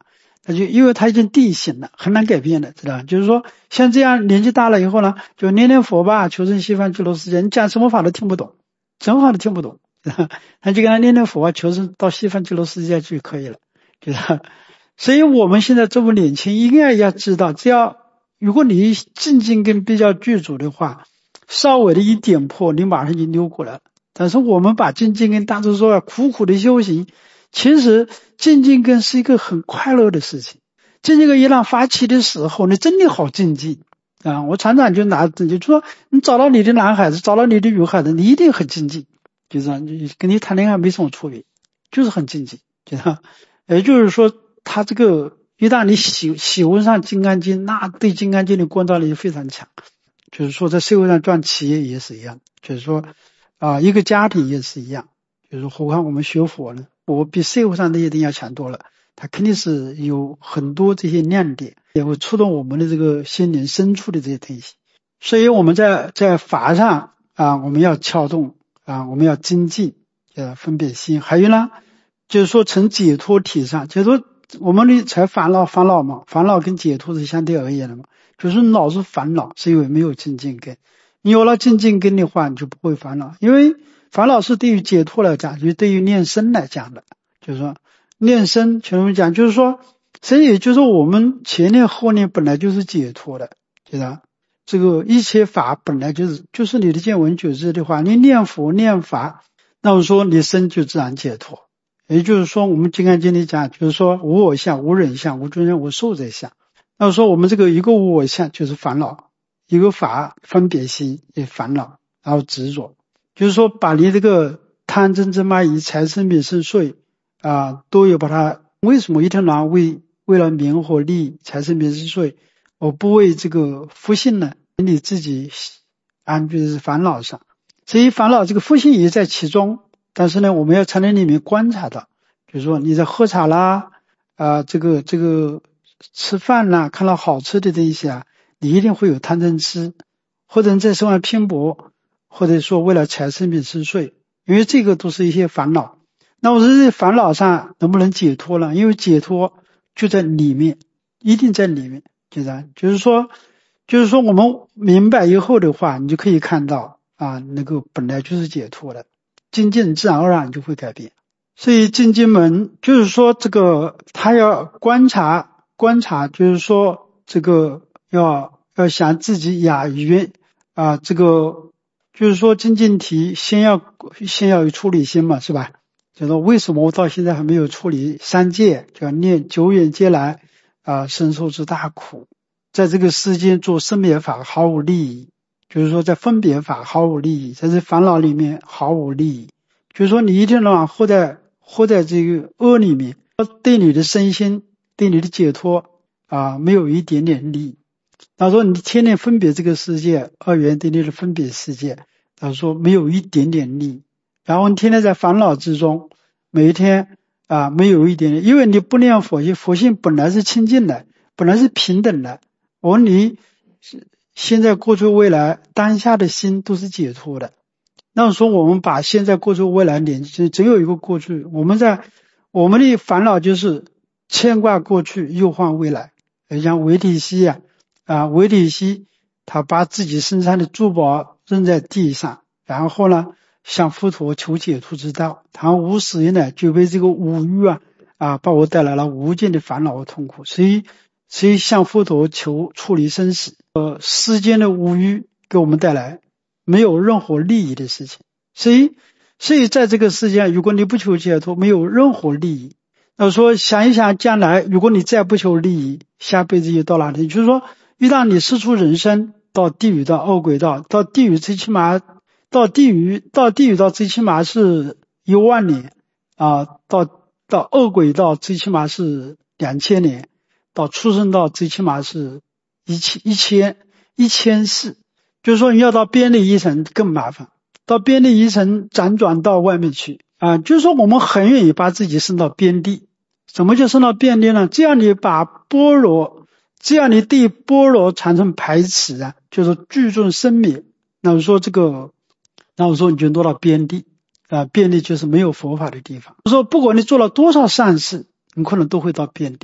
他就因为他已经定型了，很难改变的，知道吧？就是说像这样年纪大了以后呢，就念念佛吧，求生西方极乐世界，你讲什么法都听不懂，什么法都听不懂，他就跟他念念佛啊，求生到西方极乐世界就可以了，知道。所以我们现在这么年轻，应该要知道，只要如果你静静跟比较具足的话，稍微的一点破，你马上就溜过来了。但是我们把静静跟当初说苦苦的修行，其实静静跟是一个很快乐的事情。静静跟一旦发起的时候，你真的好静静啊！我常常就拿就说，你找到你的男孩子，找到你的女孩子，你一定很静静，就是跟你谈恋爱没什么区别，就是很静静，知道。也就是说，他这个一旦你喜喜欢上金刚经，那对金刚经的观照力非常强。就是说在社会上赚企业也是一样，就是说啊、呃，一个家庭也是一样，就是何况我们学佛呢，我比社会上的一定要强多了，它肯定是有很多这些亮点，也会触动我们的这个心灵深处的这些东西。所以我们在在法上啊，我们要撬动啊，我们要精进呃分别心。还有呢，就是说从解脱体上，解脱我们的才烦恼烦恼嘛，烦恼跟解脱是相对而言的嘛。就是老是烦恼，是因为没有静静根。你有了静静根的话，你就不会烦恼。因为烦恼是对于解脱来讲，就是对于念身来讲的。就是说念身，全部讲，就是说，所以就是说我们前念后念本来就是解脱的，知道？这个一切法本来就是就是你的见闻觉知的话，你念佛念法，那么说你身就自然解脱。也就是说，我们金刚经里讲，就是说无我相、无人相、无尊相、无寿者相。那说我们这个一个无我相就是烦恼，一个法分别心也烦恼，然后执着，就是说把你这个贪嗔痴慢疑财色名声睡啊，都有把它。为什么一天到晚为为了名和利财色名声睡，我不为这个福性呢？你自己安居是烦恼上，所以烦恼这个福性也在其中，但是呢，我们要从那里面观察到，就是说你在喝茶啦啊，这个这个。吃饭啦，看到好吃的东西啊，你一定会有贪嗔痴，或者在生活拼搏，或者说为了财色名声睡，因为这个都是一些烦恼。那我这些烦恼上能不能解脱呢？因为解脱就在里面，一定在里面，就这样。就是说，就是说我们明白以后的话，你就可以看到啊，那个本来就是解脱的，静静自然而然就会改变。所以进经门就是说这个他要观察。观察就是说这个要要想自己雅于啊，这个就是说精进题先要先要有出离心嘛，是吧？就说为什么我到现在还没有出离三界，叫念久远劫来啊深受之大苦，在这个世间做生灭法毫无利益，就是说在分别法毫无利益，在这烦恼里面毫无利益，就是说你一定要活在活在这个恶里面，对你的身心对你的解脱啊，没有一点点利益。他说你天天分别这个世界，二元对你的分别世界，他说没有一点点利益。然后你天天在烦恼之中，每一天啊没有一点点，因为你不念佛性，佛性本来是清净的，本来是平等的。我问你，现在、过去、未来，当下的心都是解脱的。那说我们把现在、过去、未来连接，只有一个过去。我们在我们的烦恼就是牵挂过去，忧患未来。像韦体西啊，啊，韦体西他把自己身上的珠宝扔在地上，然后呢，向佛陀求解脱之道。他无始以来就被这个五欲啊啊，把我带来了无尽的烦恼和痛苦，所以所以向佛陀求处理生死。呃，世间的五欲给我们带来没有任何利益的事情，所以所以在这个世界，如果你不求解脱，没有任何利益。那说想一想将来，如果你再不求利益，下辈子又到哪里？就是说，一旦你世出人生，到地狱到恶鬼道，到地狱最起码到地狱到地狱到最起码是一万年啊，到到恶鬼道最起码是两千年，到畜生道最起码是一千一千一千世。就是说你要到边地一层更麻烦，到边地一层辗转到外面去啊，就是说我们很愿意把自己升到边地。什么叫升到边地呢？这样你把般若，这样你对般若产生排斥啊，就是聚众生灭。那我说这个，那我说你就落到边地啊，边地就是没有佛法的地方。我说不管你做了多少善事，你可能都会到边地。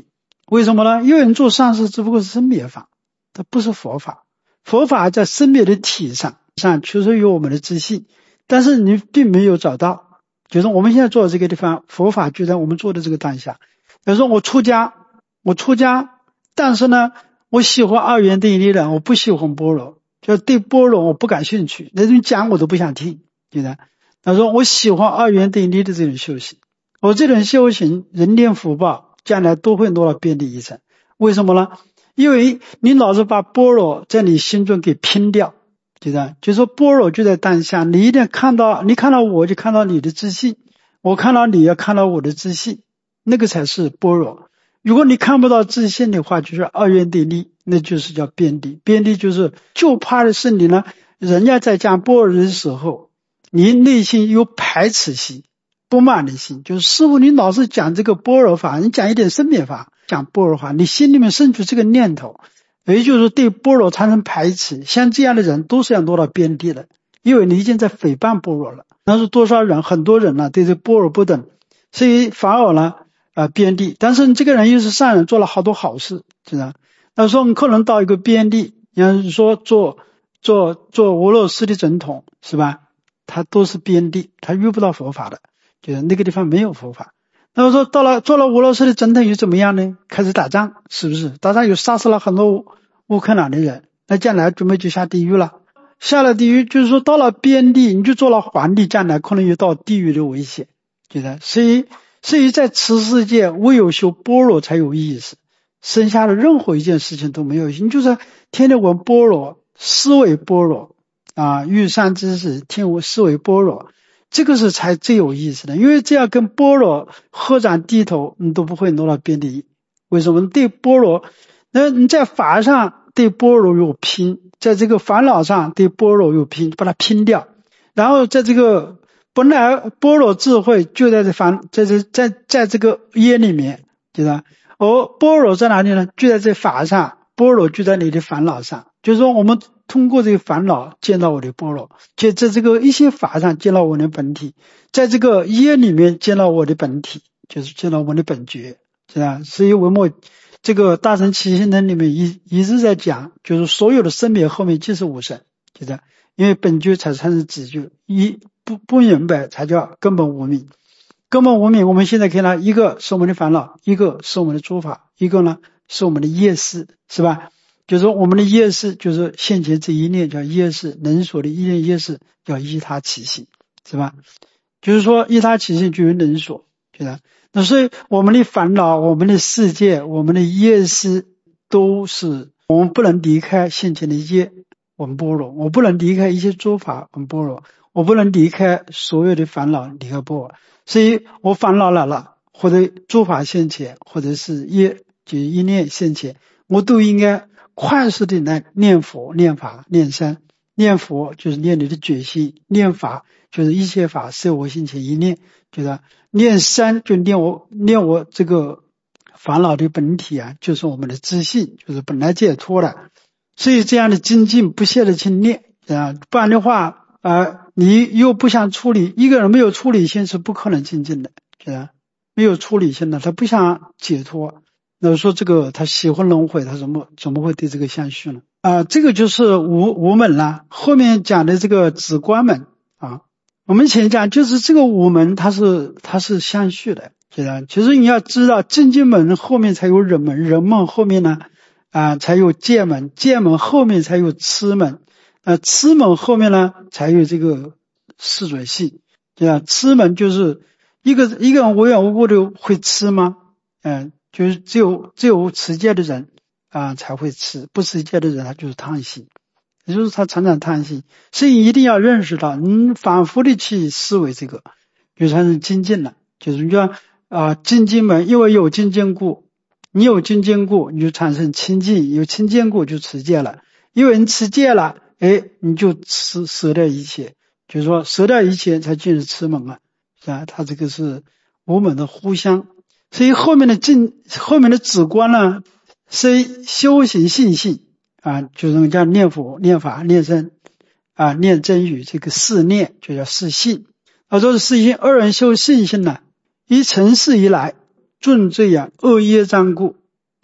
为什么呢？有人做善事只不过是生灭法，它不是佛法。佛法在生灭的体上上确实有我们的自信，但是你并没有找到，就是我们现在坐的这个地方，佛法就在我们坐的这个当下。比如说我出家，我出家，但是呢，我喜欢二元对立的，我不喜欢般若，就对般若我不感兴趣，那种讲我都不想听，对吧？他说我喜欢二元对立的这种修行，我这种修行人念福报，将来都会落到遍地一层。为什么呢？因为你老是把般若在你心中给拼掉，对吧？就说般若就在当下，你一定看到，你看到我就看到你的自信，我看到你要看到我的自信，那个才是般若。如果你看不到自信的话，就是二元对立，那就是叫遍地。遍地就是就怕的是你呢，人家在讲般若的时候，你内心有排斥心、不满的心，就是师父你老是讲这个般若法，你讲一点生灭法，讲般若法，你心里面生出这个念头，也就是对般若产生排斥，像这样的人都是要落到遍地的，因为你已经在诽谤般若了。那是多少人，很多人呢、啊、对这般若不等，所以反而呢呃遍地，但是你这个人又是善人，做了好多好事，是吧？那说你可能到一个遍地，你要说做做做俄罗斯的总统，是吧？他都是遍地，他遇不到佛法的，就是那个地方没有佛法。那么说到了做了俄罗斯的总统又怎么样呢？开始打仗，是不是？打仗又杀死了很多乌克兰的人，那将来准备就下地狱了。下了地狱就是说到了边地，你就做了皇帝，将来可能又到地狱的危险，觉得所以所以在此世界唯有修般若才有意思，剩下的任何一件事情都没有意思。你就是天天闻般若，思维般若啊，遇善知识听我思维般若，这个是才最有意思的。因为这样跟般若合掌低头，你都不会落到边地。为什么？对般若，那你在法上对般若有拼，在这个烦恼上对般若有拼，把它拼掉，然后在这个本来般若智慧就在这烦，在这在在这个业里面，对吧？而般若在哪里呢？就在这法上，般若就在你的烦恼上。就是说我们通过这个烦恼见到我的般若，就在这个一些法上见到我的本体，在这个业里面见到我的本体，就是见到我的本觉，是吧？所以文末这个大乘起信论里面一一直在讲，就是所有的生灭后面即是无生，就这样，因为本觉才产生自觉，一不不明白才叫根本无明。根本无明我们现在看到，一个是我们的烦恼，一个是我们的诸法，一个呢是我们的业识，是吧？就是说我们的业识就是现前这一念叫业识，能所的一念业识叫依他起性，是吧？就是说依他起性就有能所，对吧？那所以我们的烦恼，我们的世界，我们的业识都是我们不能离开现前的业，我们般若，我不能离开一些诸法，我们般若，我不能离开所有的烦恼，离开般若。所以我烦恼来了，或者诸法现前，或者是业就一念现前，我都应该快速的来念佛、念法、念僧。念佛就是念你的决心，念法就是一切法摄我心前一念，就是念僧就念我念我这个烦恼的本体啊，就是我们的自信，就是本来解脱了。所以这样的精进不懈的去念啊，不然的话呃，你又不想处理，一个人没有处理心是不可能精进的，是吧？没有处理心的，他不想解脱。那说这个他喜欢轮回，他怎么怎么会对这个相续呢？啊、呃，这个就是无无门啦。后面讲的这个止观门啊，我们前讲就是这个无门，它是它是相续的，是吧？其实你要知道，正经门后面才有人门，人门后面呢啊、呃、才有戒门，戒门后面才有痴门。呃，痴门后面呢，才有这个世准系，对吧？痴门就是一个一个人无缘无故的会痴吗？嗯、呃，就是只有只有持戒的人啊、呃、才会痴，不持戒的人他就是贪心，也就是他常常贪心，所以一定要认识到，你反复的去思维这个，就产生精进了，就是你要啊精进门，因为有精进故，你有精进故，你就产生清净，有清净故就持戒了，因为你持戒了。哎，你就吃舍掉一切，就是说舍掉一切才进入痴门啊，是吧？它这个是无门的互相，所以后面的进后面的止观呢，是修行信性啊，就是叫念佛、念法、念僧啊，念真语，这个四念就叫四信。啊，说是四信，二人修信性呢，一成事以来，尽这样恶业障故，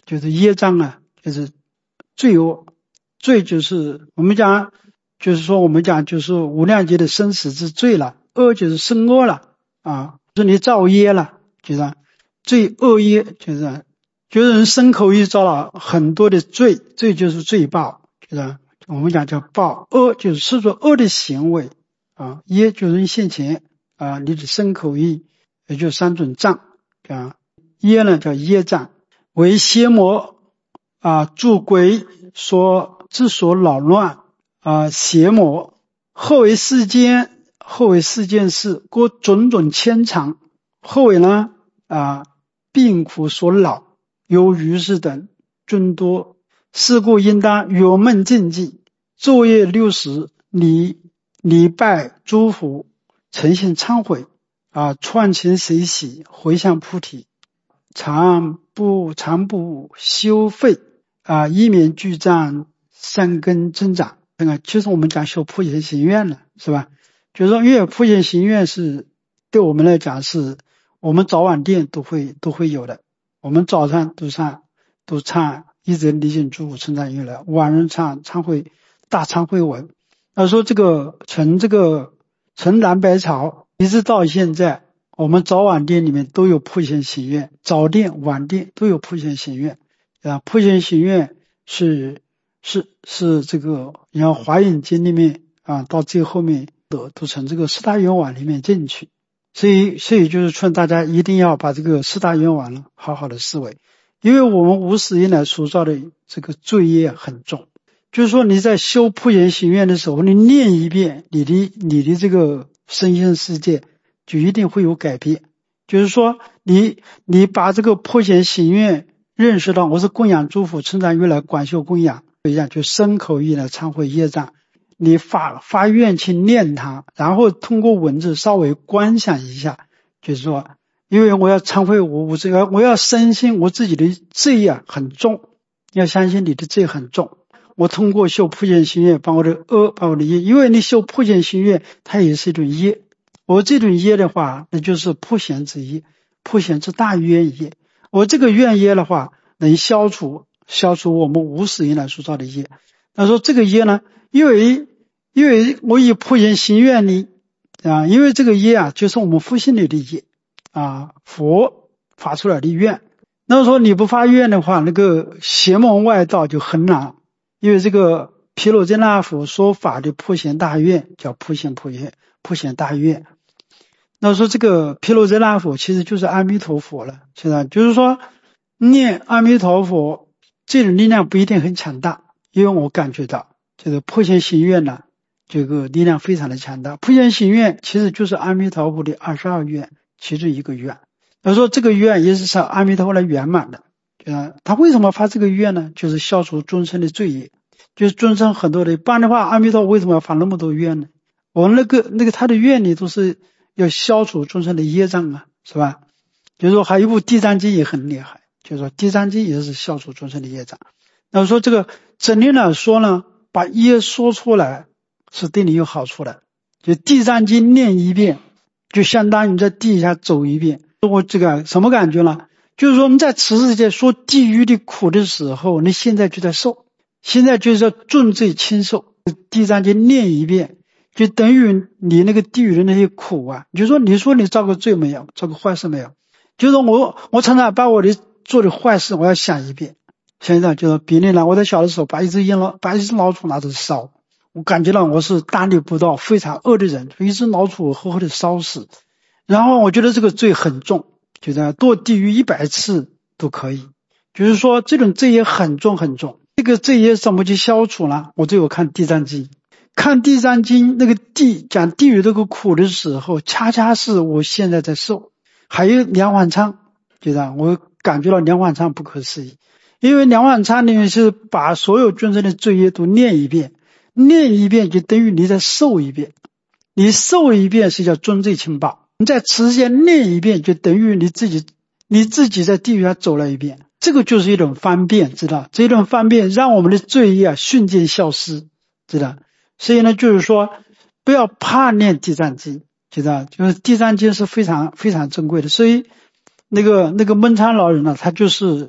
就是业障啊，就是罪恶。罪就是我们讲，就是说我们讲就是无量劫的生死之罪了，恶就是生恶了啊，就是你造业了，就是罪恶业，就是就是人身口意造了很多的罪，罪就是罪报，就是我们讲叫报，恶就是是做恶的行为啊，业就是人现前啊，你的身口意也就三种障啊，业呢叫业障，为邪魔啊助鬼所之所扰乱啊，邪魔后为世间，后为世间事，过种种牵肠，后为呢啊病苦所扰，由于是等众多，是故应当圆梦禁忌，昼夜六时，礼礼拜诸佛，诚心忏悔啊，串情随喜，回向菩提，常不常不休废啊，以免具障善根增长。那个其实我们讲修普贤行愿了，是吧？就是说，因为普贤行愿是对我们来讲是我们早晚殿都会都会有的。我们早上都唱都唱一直离境诸佛称赞愿来，晚上唱忏悔大忏悔文。他说这个从这个从南北朝一直到现在，我们早晚殿里面都有普贤行愿，早殿晚殿都有普贤行愿啊。普贤行愿是是是这个，你看华严经里面啊，到最后面都都从这个四大愿王里面进去，所以所以就是劝大家一定要把这个四大愿王呢好好的思维，因为我们无始以来所造的这个罪业很重，就是说你在修普贤行愿的时候，你念一遍，你的你的这个身心世界就一定会有改变。就是说你你把这个普贤行愿认识到我是供养诸佛称赞愿来广修供养一样，就身口意来忏悔业障，你发发愿去念它，然后通过文字稍微观想一下，就是说因为我要忏悔我我这个我要深信我自己的罪啊很重，要相信你的罪很重，我通过修普贤行愿把我的恶把我的业，因为你修普贤行愿它也是一种业，我这种业的话那就是普贤之业，普贤之大愿业，我这个愿业的话能消除消除我们无始以来所造的业。他说这个业呢，因为因为我以普贤行愿呢啊，因为这个业啊就是我们父心里的业啊，佛发出来的愿。那说你不发愿的话，那个邪门外道就很难，因为这个毗卢遮那佛说法的普贤大愿叫普贤普愿普贤大愿。那说这个毗卢遮那佛其实就是阿弥陀佛了，是吧？就是说念阿弥陀佛这种力量不一定很强大，因为我感觉到这个普贤行愿呢，这个力量非常的强大。普贤行愿其实就是阿弥陀佛的二十二愿其中一个愿。他说这个愿也是上阿弥陀佛来圆满的，啊，他为什么发这个愿呢？就是消除众生的罪业，就是众生很多的，不然的话阿弥陀佛为什么要发那么多愿呢？我们那个那个他的愿力都是要消除众生的业障啊，是吧？就是说还有一部地藏经也很厉害，就是说地藏经也是消除众生的业障。那说这个整体来说呢，把业说出来是对你有好处的，就地藏经念一遍就相当于在地下走一遍。我这个什么感觉呢？就是说我们在此世界说地狱的苦的时候，你现在就在受，现在就是要重罪轻受。地藏经念一遍就等于你那个地狱的那些苦啊，就是说你说你造个罪没有，造个坏事没有，就是说我我常常把我的做的坏事我要想一遍。现在就是比例呢，我在小的时候把一只烟老把一只老鼠拿着烧，我感觉到我是大逆不道非常恶的人，一只老鼠活活的烧死，然后我觉得这个罪很重，觉得堕地狱一百次都可以，就是说这种罪业很重很重。这个罪业怎么去消除呢？我最后看地藏经，看地藏经那个地讲地狱这个苦的时候，恰恰是我现在在受。还有梁焕昌，觉得我感觉到梁焕昌不可思议，因为梁焕昌里面是把所有众生的罪业都念一遍，念一遍就等于你在受一遍，你受一遍是叫重罪轻报，你在此世界念一遍就等于你自己你自己在地狱上走了一遍，这个就是一种方便，知道？这种方便让我们的罪业啊瞬间消失，知道？所以呢，就是说不要怕念地藏经，知道？就是地藏经是非常非常珍贵的。所以那个那个蒙昌老人呢，他就是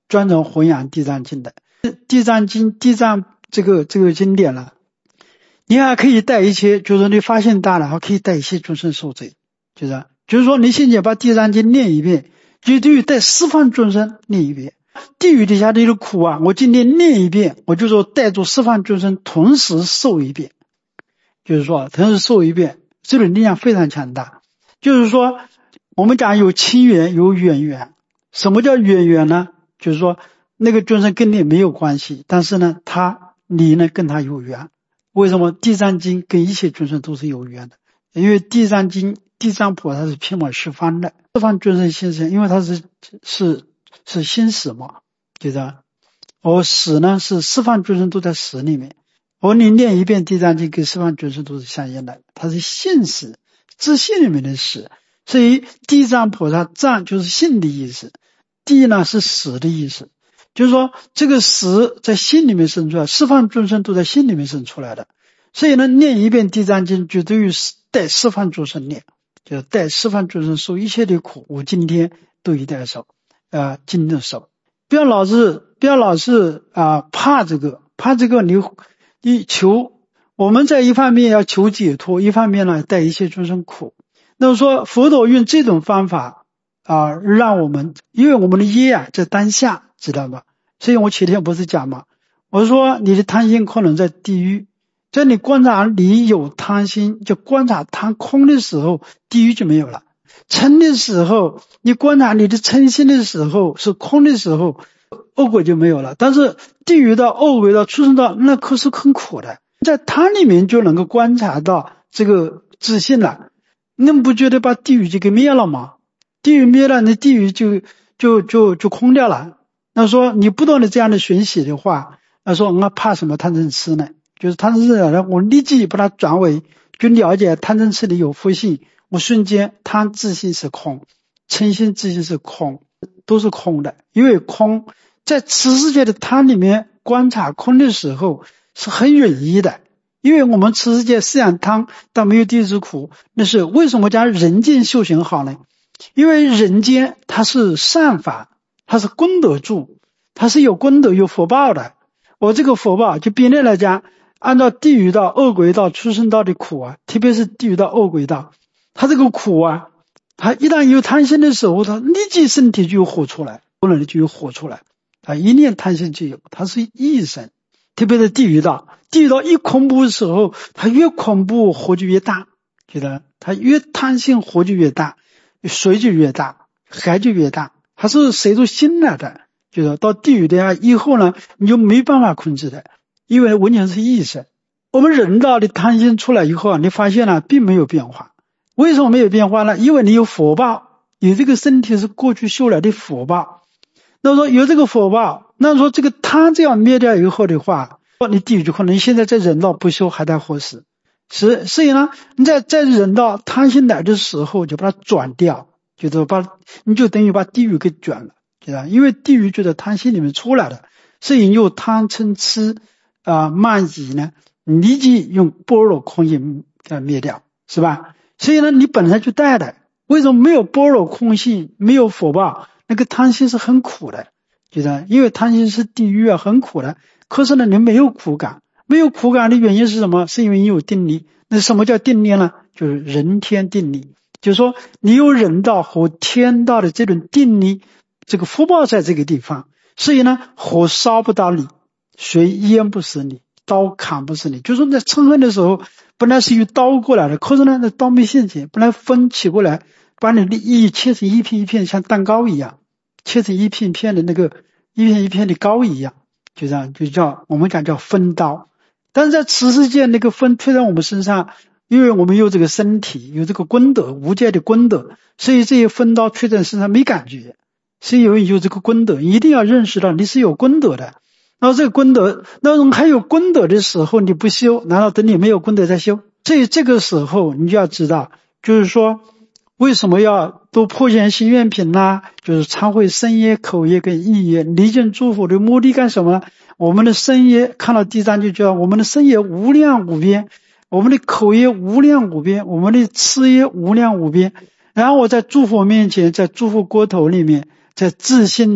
专门弘扬地藏经的。地藏经地藏这个这个经典了，你还可以带一些，就是你发现大了还可以带一些众生受罪，就是就是说你现在把地藏经念一遍，就等于带十方众生念一遍。地狱底下的苦啊，我今天念一遍，我就说带着十方众生同时受一遍，就是说同时受一遍，这种力量非常强大。就是说我们讲有亲缘有远缘，什么叫远缘呢？就是说那个众生跟你没有关系，但是呢他你呢跟他有缘。为什么地藏经跟一切众生都是有缘的？因为地藏经地藏菩萨是遍满十方的，十方众生心生，因为他是是是心识嘛，对吧？而识呢是十方众生都在识里面，而你念一遍地藏经跟十方众生都是相应的，它是信识，自信里面的识。所以地藏菩萨藏就是信的意思，地呢是识的意思，就是说这个识在心里面生出来，十方众生都在心里面生出来的。所以呢念一遍地藏经就等于带十方众生念，就是带十方众生受一切的苦，我今天都一带受呃，今天受。不要老是不要老是啊、呃、怕这个怕这个，你你求我们在一方面要求解脱，一方面呢带一切众生苦。那么说佛陀用这种方法啊、呃，让我们，因为我们的业啊在当下，知道吗？所以我前天不是讲嘛，我说你的贪心可能在地狱，在你观察你有贪心，就观察贪空的时候，地狱就没有了。嗔的时候，你观察你的嗔心的时候是空的时候，恶鬼就没有了。但是地狱到恶鬼到畜生道，那可是很苦的。在贪里面就能够观察到这个自信了，那不觉得把地狱就给灭了吗？地狱灭了，那地狱就就就就空掉了。那说你不断的这样的学习的话，那说我怕什么贪嗔痴呢？就是贪嗔痴的，我立即把它转为就了解贪嗔痴的有佛性，我瞬间贪自性是空，嗔心自性是空，都是空的。因为空在此世界的贪里面观察空的时候是很容易的，因为我们此世界思想贪但没有地狱之苦。那是为什么讲人间修行好呢？因为人间它是善法，它是功德住，它是有功德有福报的。我这个福报就比例来讲，按照地狱道恶鬼道畜生道的苦啊，特别是地狱道恶鬼道，他这个苦啊，他一旦有贪心的时候，他立即身体就有火出来，不能就有火出来，他一念贪心就有，他是一生。特别是地狱道，地狱道一恐怖的时候，他越恐怖火就越大，觉得他越贪心火就越大，水就越大，海就越大，他是随着心来的。就是到地狱的以后呢，你就没办法控制的，因为完全是意识。我们人道的贪心出来以后啊，你发现了并没有变化。为什么没有变化呢？因为你有福报，有这个身体是过去修来的福报。那说有这个福报，那说这个贪这样灭掉以后的话，你地狱就可能现在在人道不修还在活死。是所以呢，你在在人道贪心来的时候就把它转掉，就是把你就等于把地狱给转了。因为地狱就在贪心里面出来的，所以用贪嗔痴啊慢疑呢，你立即用般若空性给它灭掉，是吧？所以呢，你本来就带的，为什么没有般若空性，没有福报？那个贪心是很苦的，觉得因为贪心是地狱啊，很苦的。可是呢，你没有苦感，没有苦感的原因是什么？是因为你有定力。那什么叫定力呢？就是人天定力，就是说你有人道和天道的这种定力。这个福报在这个地方，所以呢，火烧不到你，水淹不死你，刀砍不死你。就是说在嗔恨的时候，本来是有刀过来的，可是呢，那刀没现前，本来风起过来，把你的意切成一片一片，像蛋糕一样，切成一片一片的那个一片一片的糕一样，就这样，就叫我们讲叫风刀。但是在此世界，那个风吹在我们身上，因为我们有这个身体，有这个功德，无界的功德，所以这些风刀吹在身上没感觉。是因为有这个功德，一定要认识到你是有功德的。然后这个功德，那种还有功德的时候你不修，难道等你没有功德再修？所以这个时候你就要知道，就是说为什么要多破现心愿品呢？就是忏悔身业、口业跟意业，离境诸佛的目的干什么呢？我们的身业看到第三就叫我们的身业无量无边，我们的口业无量无边，我们的痴业无量无边。然后我在诸佛面前，在诸佛国土里面，在自心里面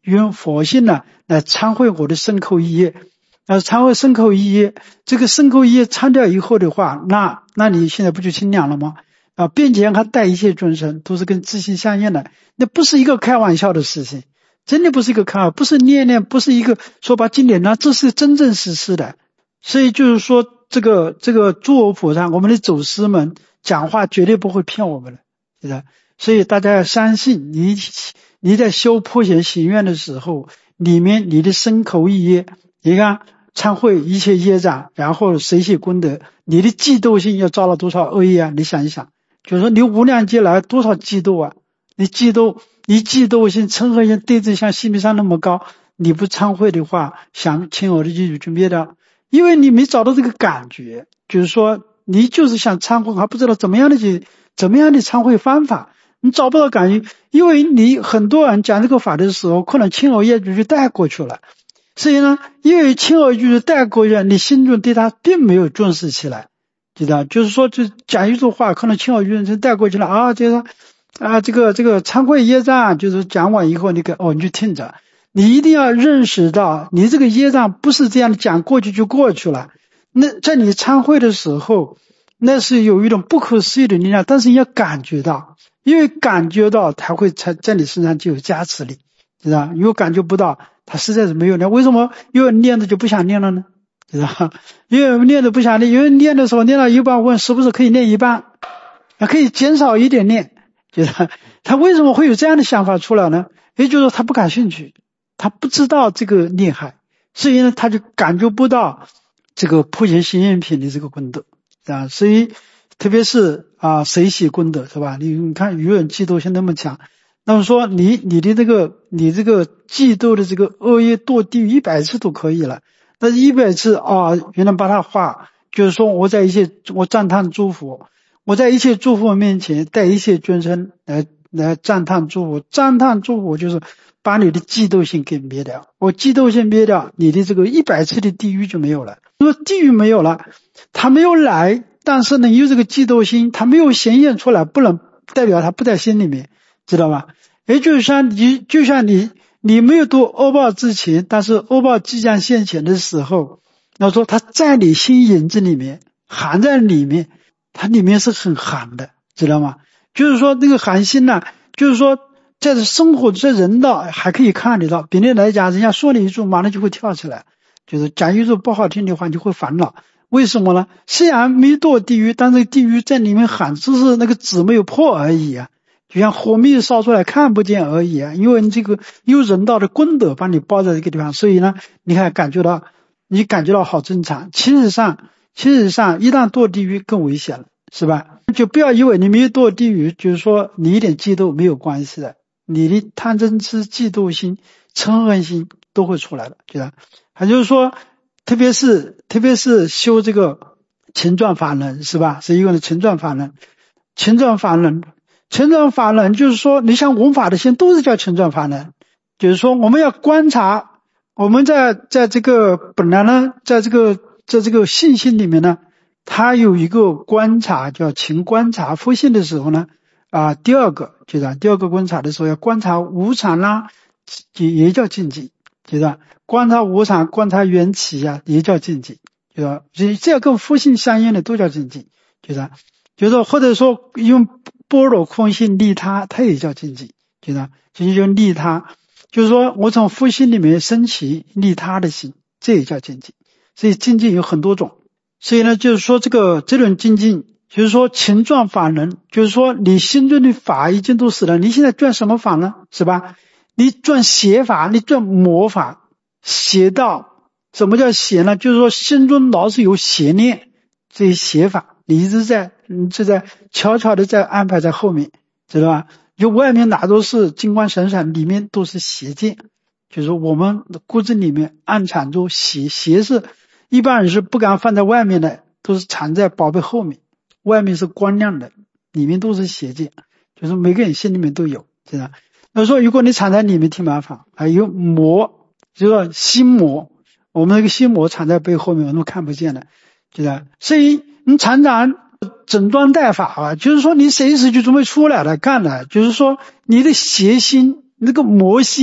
用佛性呢来忏悔我的身口意业。呃，忏悔身口意业，这个身口意业忏掉以后的话，那那你现在不就清凉了吗？啊，并且还带一切众生，都是跟自性相应的，那不是一个开玩笑的事情，真的不是一个开玩笑，不是念念，不是一个说把经典，那这是真正实施的。所以就是说，这个这个诸佛菩萨，我们的祖师们讲话绝对不会骗我们的，是的。所以大家要相信，你你在修普贤行愿的时候，里面你的身口意业，你看忏悔一切业障，然后随喜功德，你的嫉妒心要造了多少恶业啊？你想一想，就是说你无量劫来多少嫉妒啊？你嫉妒，你嫉妒心、嗔恨心、对治像性命上那么高，你不忏悔的话，想轻我的记就灭掉，因为你没找到这个感觉，就是说你就是想忏悔，还不知道怎么样的去怎么样的忏悔方法，你找不到感觉，因为你很多人讲这个法的时候，可能轻我业就就带过去了。所以呢，因为轻而易举带过去，你心中对他并没有重视起来，知道？就是说，就讲一句话，可能轻而易举就带过去了啊，就是啊，这个这个忏悔业障，就是讲完以后，你个哦，你就听着，你一定要认识到，你这个业障不是这样的讲过去就过去了。那在你忏悔的时候，那是有一种不可思议的力量，但是你要感觉到，因为感觉到才会才在你身上就有加持力，知道？如果感觉不到，他实在是没有念，为什么因为念的就不想念了呢？知道？因为念的不想念，因为念的时候念到一半，问是不是可以念一半，可以减少一点念，知道？他为什么会有这样的想法出来呢？也就是说他不感兴趣，他不知道这个厉害，所以呢他就感觉不到这个普贤行愿品的这个功德啊，所以特别是啊随喜功德是吧？你你看愚人嫉妒心那么强。那么说你你的这个你这个嫉妒的这个恶业堕地狱一百次都可以了，但是一百次啊，原来把它化，就是说我在一切我赞叹诸佛，我在一切诸佛面前带一切尊称来来赞叹诸佛，赞叹诸佛就是把你的嫉妒心给灭掉，我嫉妒心灭掉，你的这个一百次的地狱就没有了。因为地狱没有了，它没有来，但是呢有这个嫉妒心，它没有显现出来，不能代表它不在心里面。知道吧？也就像你，就像你，你没有读恶报之前，但是恶报即将现前的时候，要说它在你心影子里面，含在里面，它里面是很寒的，知道吗？就是说那个寒心呢、啊，就是说在生活在人道还可以看得到，别人来讲，人家说你一句，马上就会跳起来，就是讲一句不好听的话，你就会烦恼。为什么呢？虽然没堕地狱，但是地狱在里面喊，只是那个纸没有破而已啊。就像火灭烧出来看不见而已啊，因为你这个有人道的功德把你包在这个地方，所以呢，你还感觉到你感觉到好正常。其实上，其实上一旦堕地狱更危险了，是吧？就不要以为你没有堕地狱，就是说你一点嫉妒没有关系的，你的贪嗔痴、嫉妒心、嗔恨心都会出来的，对吧？还就是说，特别是特别是修这个勤转法轮，是吧？是一个的勤转法轮，勤转法轮。勤转法轮就是说，你像闻法的心都是叫勤转法轮，就是说我们要观察，我们在在这个本来呢，在这个在这个信心里面呢，它有一个观察叫勤观察佛性的时候呢，啊，第二个就是第二个观察的时候要观察无常啦，也也叫禁忌，就是观察无常、观察缘起啊，也叫禁忌，就是这跟佛性相应的都叫禁忌，就是就是或者说用般若空性利他，它也叫禁忌，知道？就是用利他，就是说我从佛心里面升起利他的心，这也叫禁忌。所以禁忌有很多种，所以呢，就是说这个这种禁忌，就是说勤转法轮，就是说你心中的法已经都死了，你现在转什么法呢？是吧？你转邪法，你转魔法，邪道。什么叫邪呢？就是说心中老是有邪念，这些邪法。你一直在，你就在悄悄的在安排在后面，知道吧？就外面哪都是金光闪闪，里面都是邪见，就是我们骨子里面暗藏着邪，邪是一般人是不敢放在外面的，都是藏在宝贝后面，外面是光亮的，里面都是邪见，就是每个人心里面都有，知道？那说如果你藏在里面挺麻烦，还有魔，就是说心魔，我们那个心魔藏在背后面，我们看不见的，知道？所以你常常整装待发啊，就是说你随时就准备出来了干了，就是说你的邪心那个魔心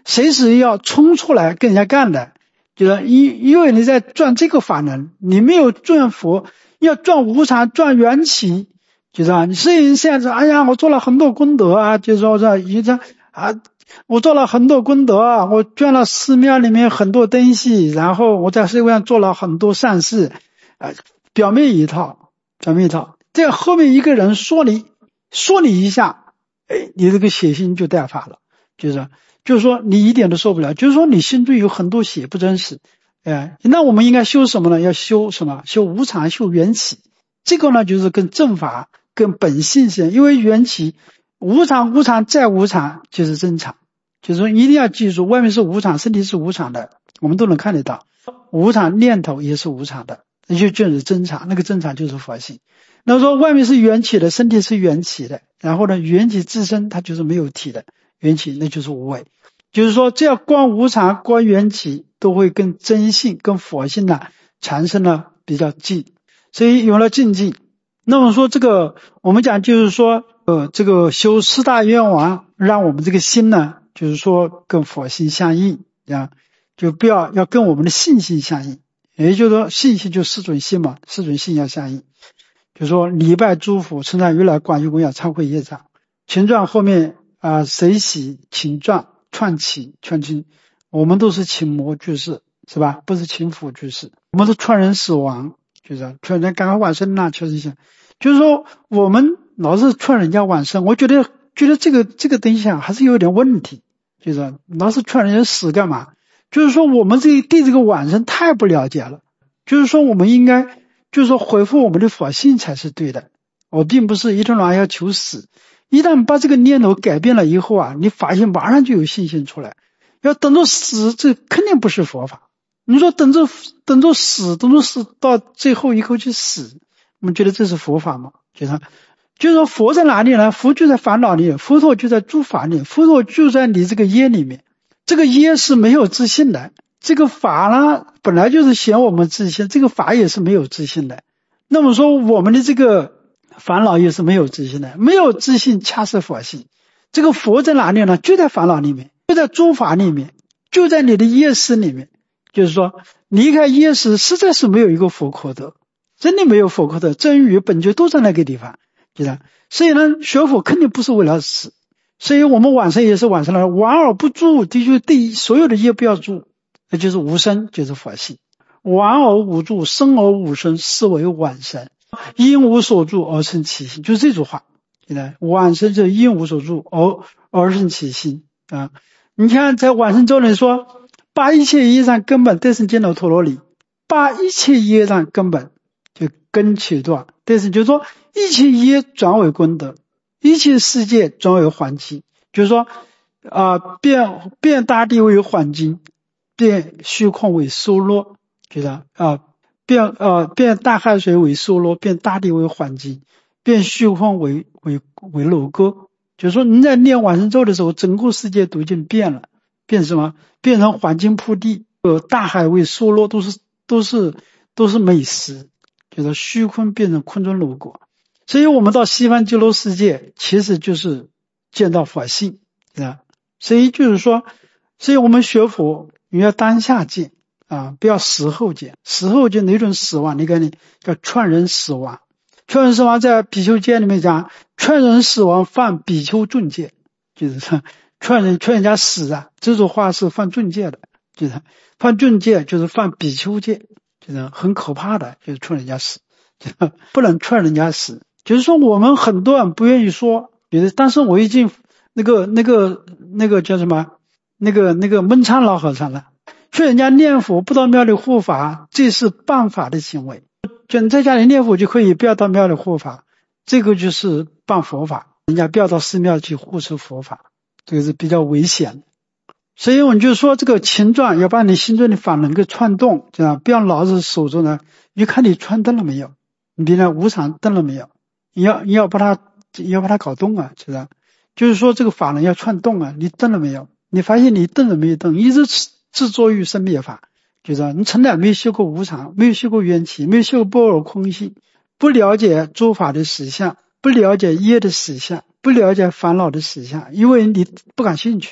随时要冲出来跟人家干的，就是因因为你在转这个法轮，你没有转佛，要转无常转缘起，就是啊，你虽然现在哎呀我做了很多功德啊，就是说这一这啊我做了很多功德啊，我捐了寺庙里面很多东西，然后我在社会上做了很多善事啊，表面一套表面一套，这后面一个人说你说你一下，哎，你这个血性就带发了，就是就是说你一点都受不了，就是说你心中有很多血不真实。哎，那我们应该修什么呢？要修什么？修无常，修缘起。这个呢就是跟正法跟本性相，因为缘起无常无常再无常就是真常，就是说一定要记住，外面是无常，身体是无常的，我们都能看得到，无常念头也是无常的，那就就是真常，那个真常就是佛性。那么说外面是缘起的，身体是缘起的，然后呢缘起自身它就是没有体的，缘起那就是无为，就是说这要观无常观缘起都会跟真性跟佛性呢产生了比较近，所以有了近近。那么说这个我们讲就是说呃这个修四大愿王，让我们这个心呢就是说跟佛性相应啊，就不要要跟我们的信心相应，也就是说信心就四种性嘛，四种性要相应，就是说礼拜诸佛称赞如来广具供养忏悔业障。情状后面啊、呃，随喜情状串起串起，我们都是情魔居士是吧？不是情佛居士，我们是劝人死亡，就是劝人赶快往生呐，确实行。就是说我们老是劝人家往生，我觉得觉得这个这个东西啊还是有点问题，就是老是劝人家死干嘛？就是说我们这对这个往生太不了解了，就是说我们应该就是说恢复我们的佛性才是对的。我并不是一天到晚要求死，一旦把这个念头改变了以后啊，你发现马上就有信心出来。要等着死，这肯定不是佛法。你说等着等着死，等着死到最后一口去死，我们觉得这是佛法吗？就是就是说佛在哪里呢？佛就在烦恼里，佛陀就在诸法里，佛陀就在你这个业里面。这个业是没有自信的，这个法呢本来就是显我们自信，这个法也是没有自信的。那么说我们的这个烦恼也是没有自信的，没有自信恰是佛性。这个佛在哪里呢？就在烦恼里面，就在诸法里面，就在你的业识里面。就是说离开业识实在是没有一个佛可得，真的没有佛可得，真语本觉都在那个地方，对吧？所以呢学佛肯定不是为了死，所以我们往生也是往生了，往而不住，的确对所有的业不要住，那就是无生，就是佛性。往而无住，生而无生，是为往生。因无所住而生其心，就是这句话。往生就因无所住而而生其心啊！你看在往生咒里说，把一切业障根本得生净土陀罗尼，把一切业障根本就根切断，但是就是说一切业转为功德，一切世界转为环境，就是说啊、呃，变变大地为环境，变虚空为梭罗，就是啊、呃，变呃变大海水为梭罗，变大地为环境，变虚空为为为楼阁。就是说你在念往生咒的时候，整个世界都已经变了，变什么？变成环境铺地，呃，大海为梭罗，都是都是都是美食，就是虚空变成空中楼阁。所以我们到西方极乐世界，其实就是见到佛性啊。所以就是说，所以我们学佛，你要当下见啊，不要死后见。死后见哪种死亡？你看你叫劝人死亡。劝人死亡在比丘戒里面讲，劝人死亡犯比丘重戒，就是说劝人劝人家死啊，这种话是犯重戒的，就是犯重戒就是犯比丘戒，就是很可怕的，就是劝人家死，不能劝人家死。就是说我们很多人不愿意说，觉得但是我已经那个那个那个叫什么那个那个闷唱老和尚了，劝人家念佛不到庙里护法，这是谤法的行为。就你在家里念佛就可以，不要到庙里护法，这个就是谤佛法，人家不要到寺庙去护持佛法，这个是比较危险的。所以我们就说这个情状要把你心中的法能够串动，这样不要老是守着呢，你看你串动了没有，你比如无常动了没有，你要你要把它你要把它搞动啊，是吧？就是说这个法能要串动啊，你动了没有？你发现你动了没有动，一直执着于生灭法，就是你从来没有修过无常，没有修过缘起，没有修过般若空性，不了解诸法的实相，不了解业的实相，不了解烦恼的实相，因为你不感兴趣，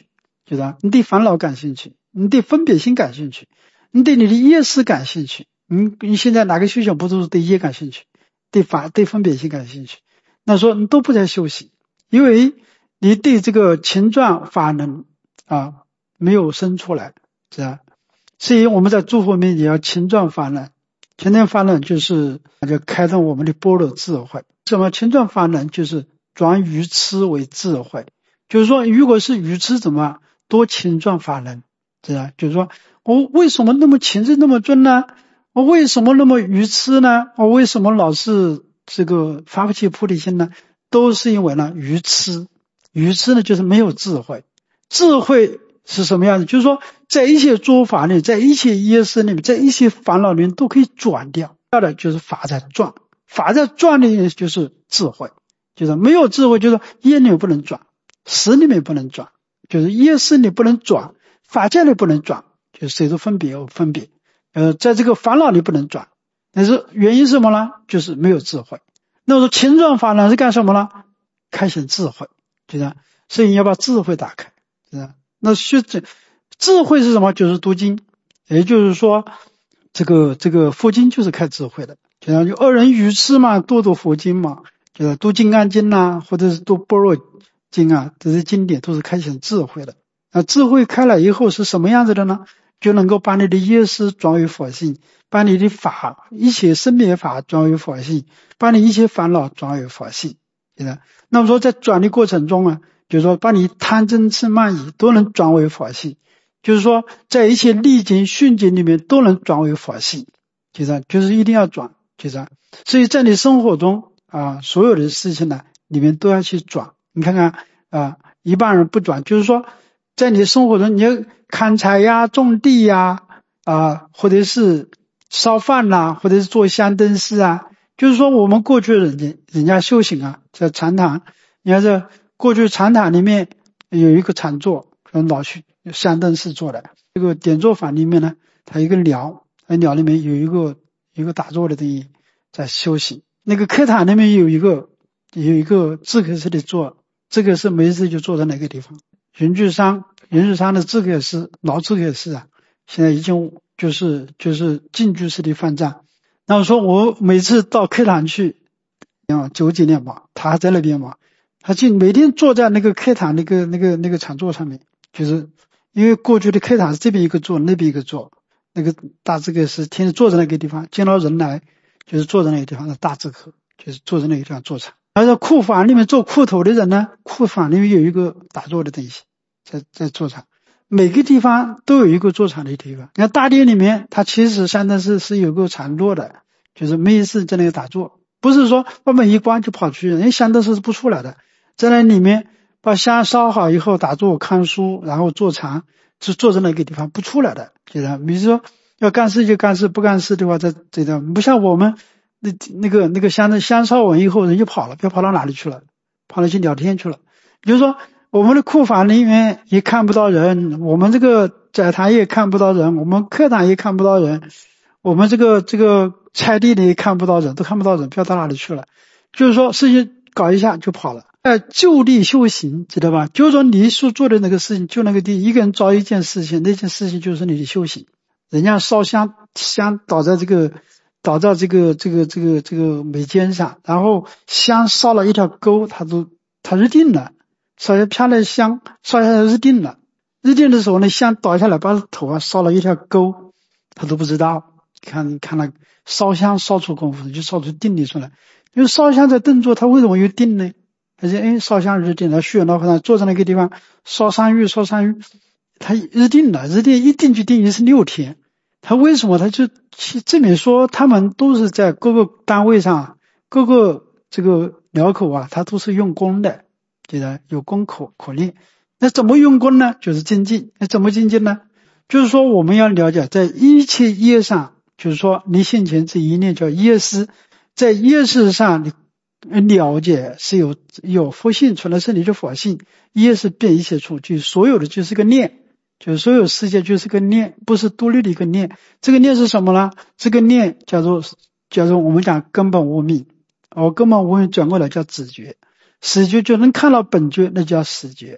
觉得你对烦恼感兴趣，你对分别心感兴趣，你对你的业识感兴趣，你你现在哪个修行不都是对业感兴趣，对法对分别心感兴趣？那说你都不在修行，因为你对这个情转法能啊没有生出来，是吧？所以我们在诸佛面也要情转法能，情转法能就是就开动我们的般若智慧。什么情转法能？就是转愚痴为智慧，就是说如果是愚痴怎么多情转法能，是吧？就是说我为什么那么情是那么重呢？我为什么那么愚痴呢？我为什么老是这个发不起菩提心呢？都是因为呢愚痴。愚痴呢就是没有智慧。智慧是什么样子？就是说在一切诸法里，在一切业识里面，在一切烦恼里面都可以转掉。要的就是法在转，法在转里面就是智慧，就是没有智慧，就是业里面不能转，识里面不能转，就是业识里不能转，法界里不能转，就是谁都分别有分别，呃，在这个烦恼里不能转。但是原因是什么呢？就是没有智慧。那么说情转法呢是干什么呢？开显智慧，对吧？所以你要把智慧打开，对吧？那学智智慧是什么？就是读经，也就是说这个这个佛经就是开智慧的，就像就恶人愚痴嘛，多读佛经嘛，就是读金刚经啊，或者是读般若经啊，这些经典都是开显智慧的。那智慧开了以后是什么样子的呢？就能够把你的业识转为佛性，把你的法一切生灭法转为佛性，把你一切烦恼转为佛性，对吧？那么说在转的过程中啊，就是说把你贪嗔痴慢疑都能转为佛性，就是说在一切历经训经里面都能转为佛性，就是就是一定要转，就是所以在你生活中啊，所有的事情呢里面都要去转。你看看啊，一般人不转，就是说在你生活中你要砍柴呀、种地呀啊，或者是烧饭啦，或者是做香灯事啊，就是说我们过去人家人家修行啊，在禅堂，你看这过去禅堂里面有一个禅座，老去香灯事做的。这个点坐法里面呢，它有一个寮，那寮里面有一个一个打坐的东西在修行。那个课堂里面有一个有一个自客式的坐，这个是没事就坐在那个地方。云居山云居山的自客式老自客式啊，现在已经就是就是近居式的饭站。那我说我每次到课堂去啊，九几年嘛，他还在那边嘛，他就每天坐在那个课堂那个那个那个禅座上面，就是因为过去的课堂是这边一个座那边一个座，那个大自客是天天坐在那个地方，见到人来就是坐在那个地方的大自客，就是坐在那个地方坐禅。而在库房里面做库头的人呢，库房里面有一个打坐的东西在在坐禅，每个地方都有一个坐禅的地方。你看大殿里面它其实相当是是有个禅座的，就是没事在那个打坐，不是说把门一关就跑出去，人香灯是不出来的，在那里面把香烧好以后打坐看书，然后坐禅，就坐在那个地方不出来的，对吧？比如说要干事就干事，不干事的话在这个不像我们那那个那个香的香烧完以后人就跑了，不知道跑到哪里去了，跑了去聊天去了。就是说我们的库房里面也看不到人，我们这个载堂也看不到人，我们课堂也看不到人，我们这个这个菜地里也看不到人，都看不到人，不知道到哪里去了。就是说事情搞一下就跑了。呃，就地修行，知道吧？就是说你所做的那个事情，就那个地，一个人做一件事情，那件事情就是你的修行。人家烧香，香倒在这个倒在这个这个这个这个眉间上，然后香烧了一条沟，它都它日定了，烧下飘来香烧下来日定了，日定的时候呢，香倒下来把头啊烧了一条沟，他都不知道。看看了烧香烧出功夫，就烧出定力出来。因为烧香在定坐，它为什么有定呢？而且哎，烧香日定了，虚远老和尚坐在那个地方烧三玉烧三玉，他日定了，日定一定就定义是六天。他为什么他就证明说他们都是在各个单位上各个这个寮口啊，他都是用功的，对的，有功口口令。那怎么用功呢？就是精进。那怎么精进呢？就是说我们要了解在一切业上，就是说你现前这一念叫业识，在业识上你了解是有有佛性，除了是你的佛性，业是变一切处，就所有的就是个念，就是所有世界就是个念，不是独立的一个念。这个念是什么呢？这个念叫做叫做我们讲根本无明，哦，根本无明转过来叫知觉，识觉就能看到本觉，那叫识觉。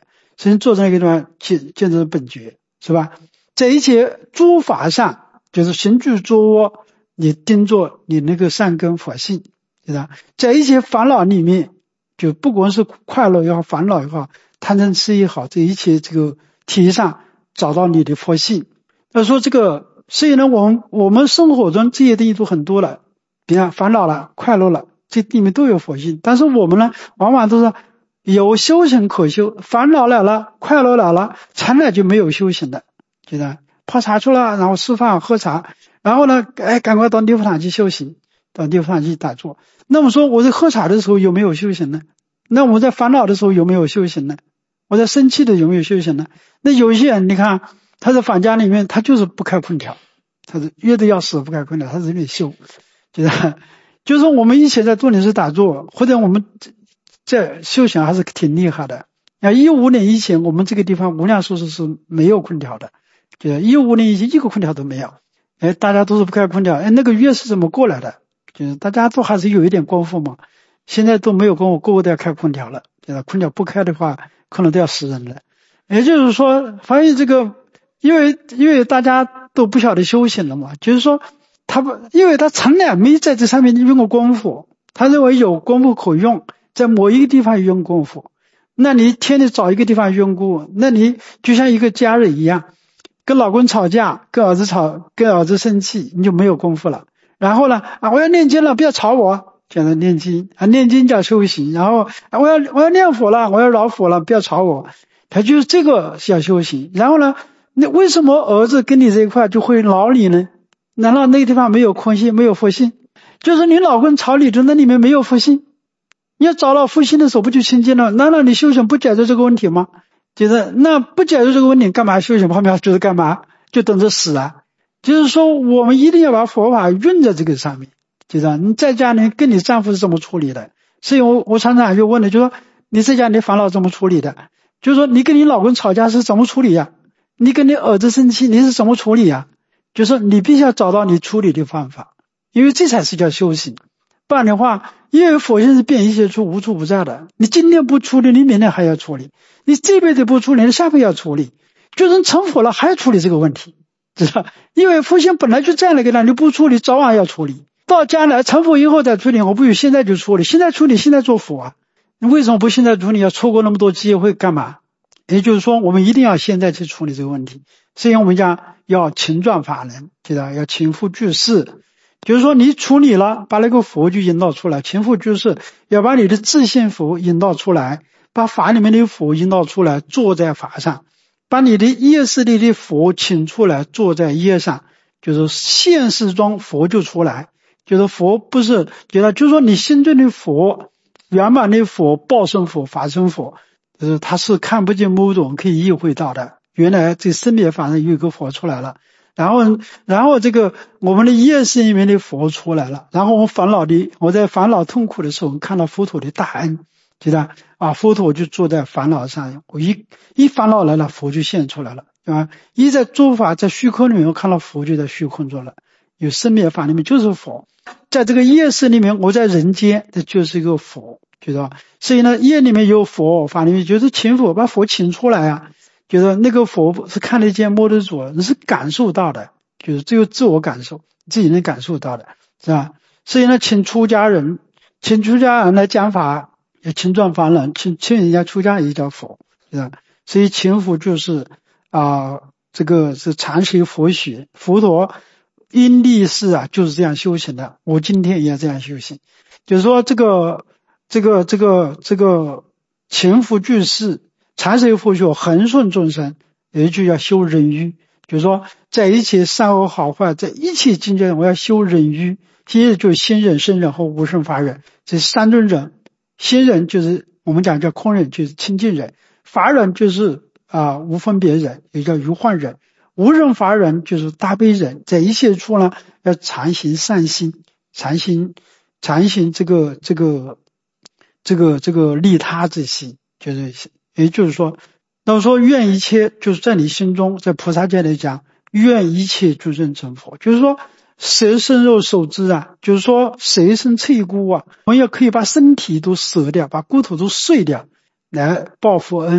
实际上坐在那个地方见见着本觉，是吧？在一切诸法上，就是行住坐卧，你盯着你那个善根佛性，对吧？在一切烦恼里面，就不管是快乐也好，烦恼也好，贪嗔痴也好，这一切这个体上找到你的佛性。他说这个，所以呢，我们我们生活中这些东西都很多了，比如烦恼了、快乐了，这里面都有佛性。但是我们呢，往往都是有修行可修，烦恼来了、快乐来了，从来就没有修行的，觉得泡茶去了，然后吃饭喝茶，然后呢，哎，赶快到尼泊尔去修行，到尼泊尔去打坐。那么说，我在喝茶的时候有没有修行呢？那我在烦恼的时候有没有修行呢？我在生气的有没有修行呢？那有些人你看他在房间里面，他就是不开空调，他是约得要死不开空调，他是在修，就是就是我们以前在做理事打坐，或者我们在修行还是挺厉害的。啊，一五年以前我们这个地方无量寿司是没有空调的，就是一五年以前一个空调都没有，哎，大家都是不开空调，哎，那个月是怎么过来的？就是大家都还是有一点功夫嘛，现在都没有功夫，个个都要开空调了，就是空调不开的话，可能都要死人了。也就是说，发现这个，因为因为大家都不晓得修行了嘛，就是说他不，因为他从来没在这上面用过功夫，他认为有功夫可用，在某一个地方用功夫，那你天天找一个地方用功，那你就像一个家人一样，跟老公吵架，跟儿子吵，跟儿子生气，你就没有功夫了。然后呢，啊，我要念经了，不要吵我，讲的念经啊，念经叫修行。然后啊，我要我要念佛了，我要饶佛了，不要吵我，他就是这个是要修行。然后呢，那为什么儿子跟你这一块就会恼你呢？难道那个地方没有空性，没有佛性？就是你老公吵你的那里面没有佛性，你要找到佛性的时候不就清净了？难道你修行不解决这个问题吗？就是那不解决这个问题，干嘛修行？旁边就是干嘛？就等着死啊！就是说，我们一定要把佛法运在这个上面。就是你在家里跟你丈夫是怎么处理的？所以我我常常就问的，就是说你在家里烦恼怎么处理的？就是说你跟你老公吵架是怎么处理呀？你跟你儿子生气你是怎么处理呀？就是你必须要找到你处理的方法，因为这才是叫修行。不然的话，因为佛性是遍一切处无处不在的，你今天不处理，你明天还要处理；你这辈子不处理，你下辈子要处理。就是成佛了还要处理这个问题。知道，因为佛性本来就在那个地方，你不处理早晚要处理，到将来成佛以后再处理，我不如现在就处理，现在处理现在做佛啊，你为什么不现在处理？要错过那么多机会干嘛？也就是说我们一定要现在去处理这个问题。所以我们讲要勤转法轮，知道，要勤复具事，就是说你处理了，把那个佛就引导出来，勤复具事，要把你的自性佛引导出来，把法里面的佛引导出来，坐在法上，把你的业识里的佛请出来，坐在业上，就是现实中佛就出来，就是佛不是，就是说你心中的佛，圆满的佛、报身佛、法身佛，就是它是看不见摸懂可以意会到的。原来这生灭法上有一个佛出来了，然后然后这个我们的业识里面的佛出来了，然后我烦恼的，我在烦恼痛苦的时候看到佛陀的大恩，记得啊，佛陀就坐在烦恼上，我一一烦恼来了，佛就现出来了，对吧？一在诸法在虚空里面，我看到佛就在虚空中了，有生灭法里面就是佛，在这个业识里面，我在人间，这就是一个佛，知道吧？所以呢，业里面有佛，法里面就是请佛，把佛请出来啊，就是那个佛是看得见摸得着，你是感受到的，就是只有自我感受，自己能感受到的，是吧？所以呢，请出家人，请出家人来讲法，也勤转法轮，请请人家出家也叫佛，是吧？所以勤佛就是啊、呃，这个是常学佛学，佛陀因地世啊就是这样修行的，我今天也要这样修行，就是说这个这个这个这个勤佛具事，常学佛学，恒顺众生，也就要修忍辱，就是说在一切善恶好坏，在一切境界我要修忍辱，其实就是心忍、身忍和无生法忍，这三种忍。心忍就是我们讲叫空忍，就是清净忍；法忍就是啊、呃、无分别忍，也叫如幻忍；无生法忍就是大悲忍。在一切处呢，要常行善心，常行常行这个这个这个这个利他之心，就是也就是说，那么说愿一切就是在你心中，在菩萨界来讲，愿一切诸圣成佛，就是说。舍身肉受之啊，就是说舍身摧骨啊，我们也可以把身体都舍掉，把骨头都碎掉，来报佛恩，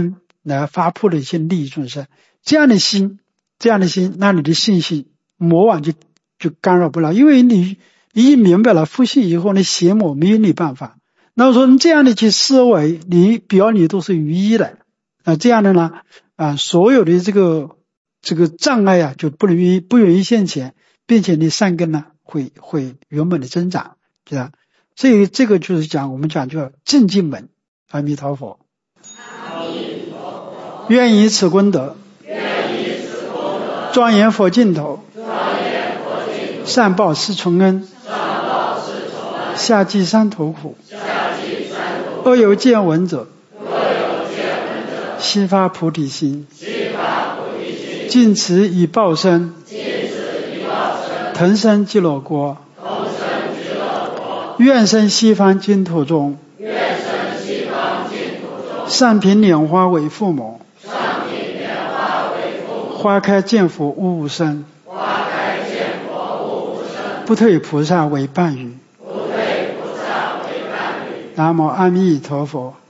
来发布的一些利益众生。这样的心，这样的心，那你的信心魔王就就干扰不了，因为你你一明白了复习以后，那邪魔没有你办法。那么说你这样的去思维，你表里都是如一的啊，这样的呢啊，所有的这个这个障碍啊就不容易不容易现前，并且你善根呢会会原本的增长，对吧？所以这个就是讲我们讲叫正进门。阿弥陀佛。 阿弥陀佛。 愿以此功德， 愿以此功德， 庄严佛净土， 庄严佛净土， 善报四重恩， 上报四重恩， 下济三途苦， 下济三途苦， 恶有见闻者， 恶有见闻者， 悉发菩提心， 悉发菩提心， 尽此以报身， 尽此以报身， 腾生极乐国， 同生极乐国， 愿生西方净土中， 愿生西方净土中， 上品莲花为父母， 上品莲花为父母， 花开见佛无无生， 花开见佛无无生， 不退菩萨为伴侣。 不退菩萨为伴侣。 南无阿弥陀佛。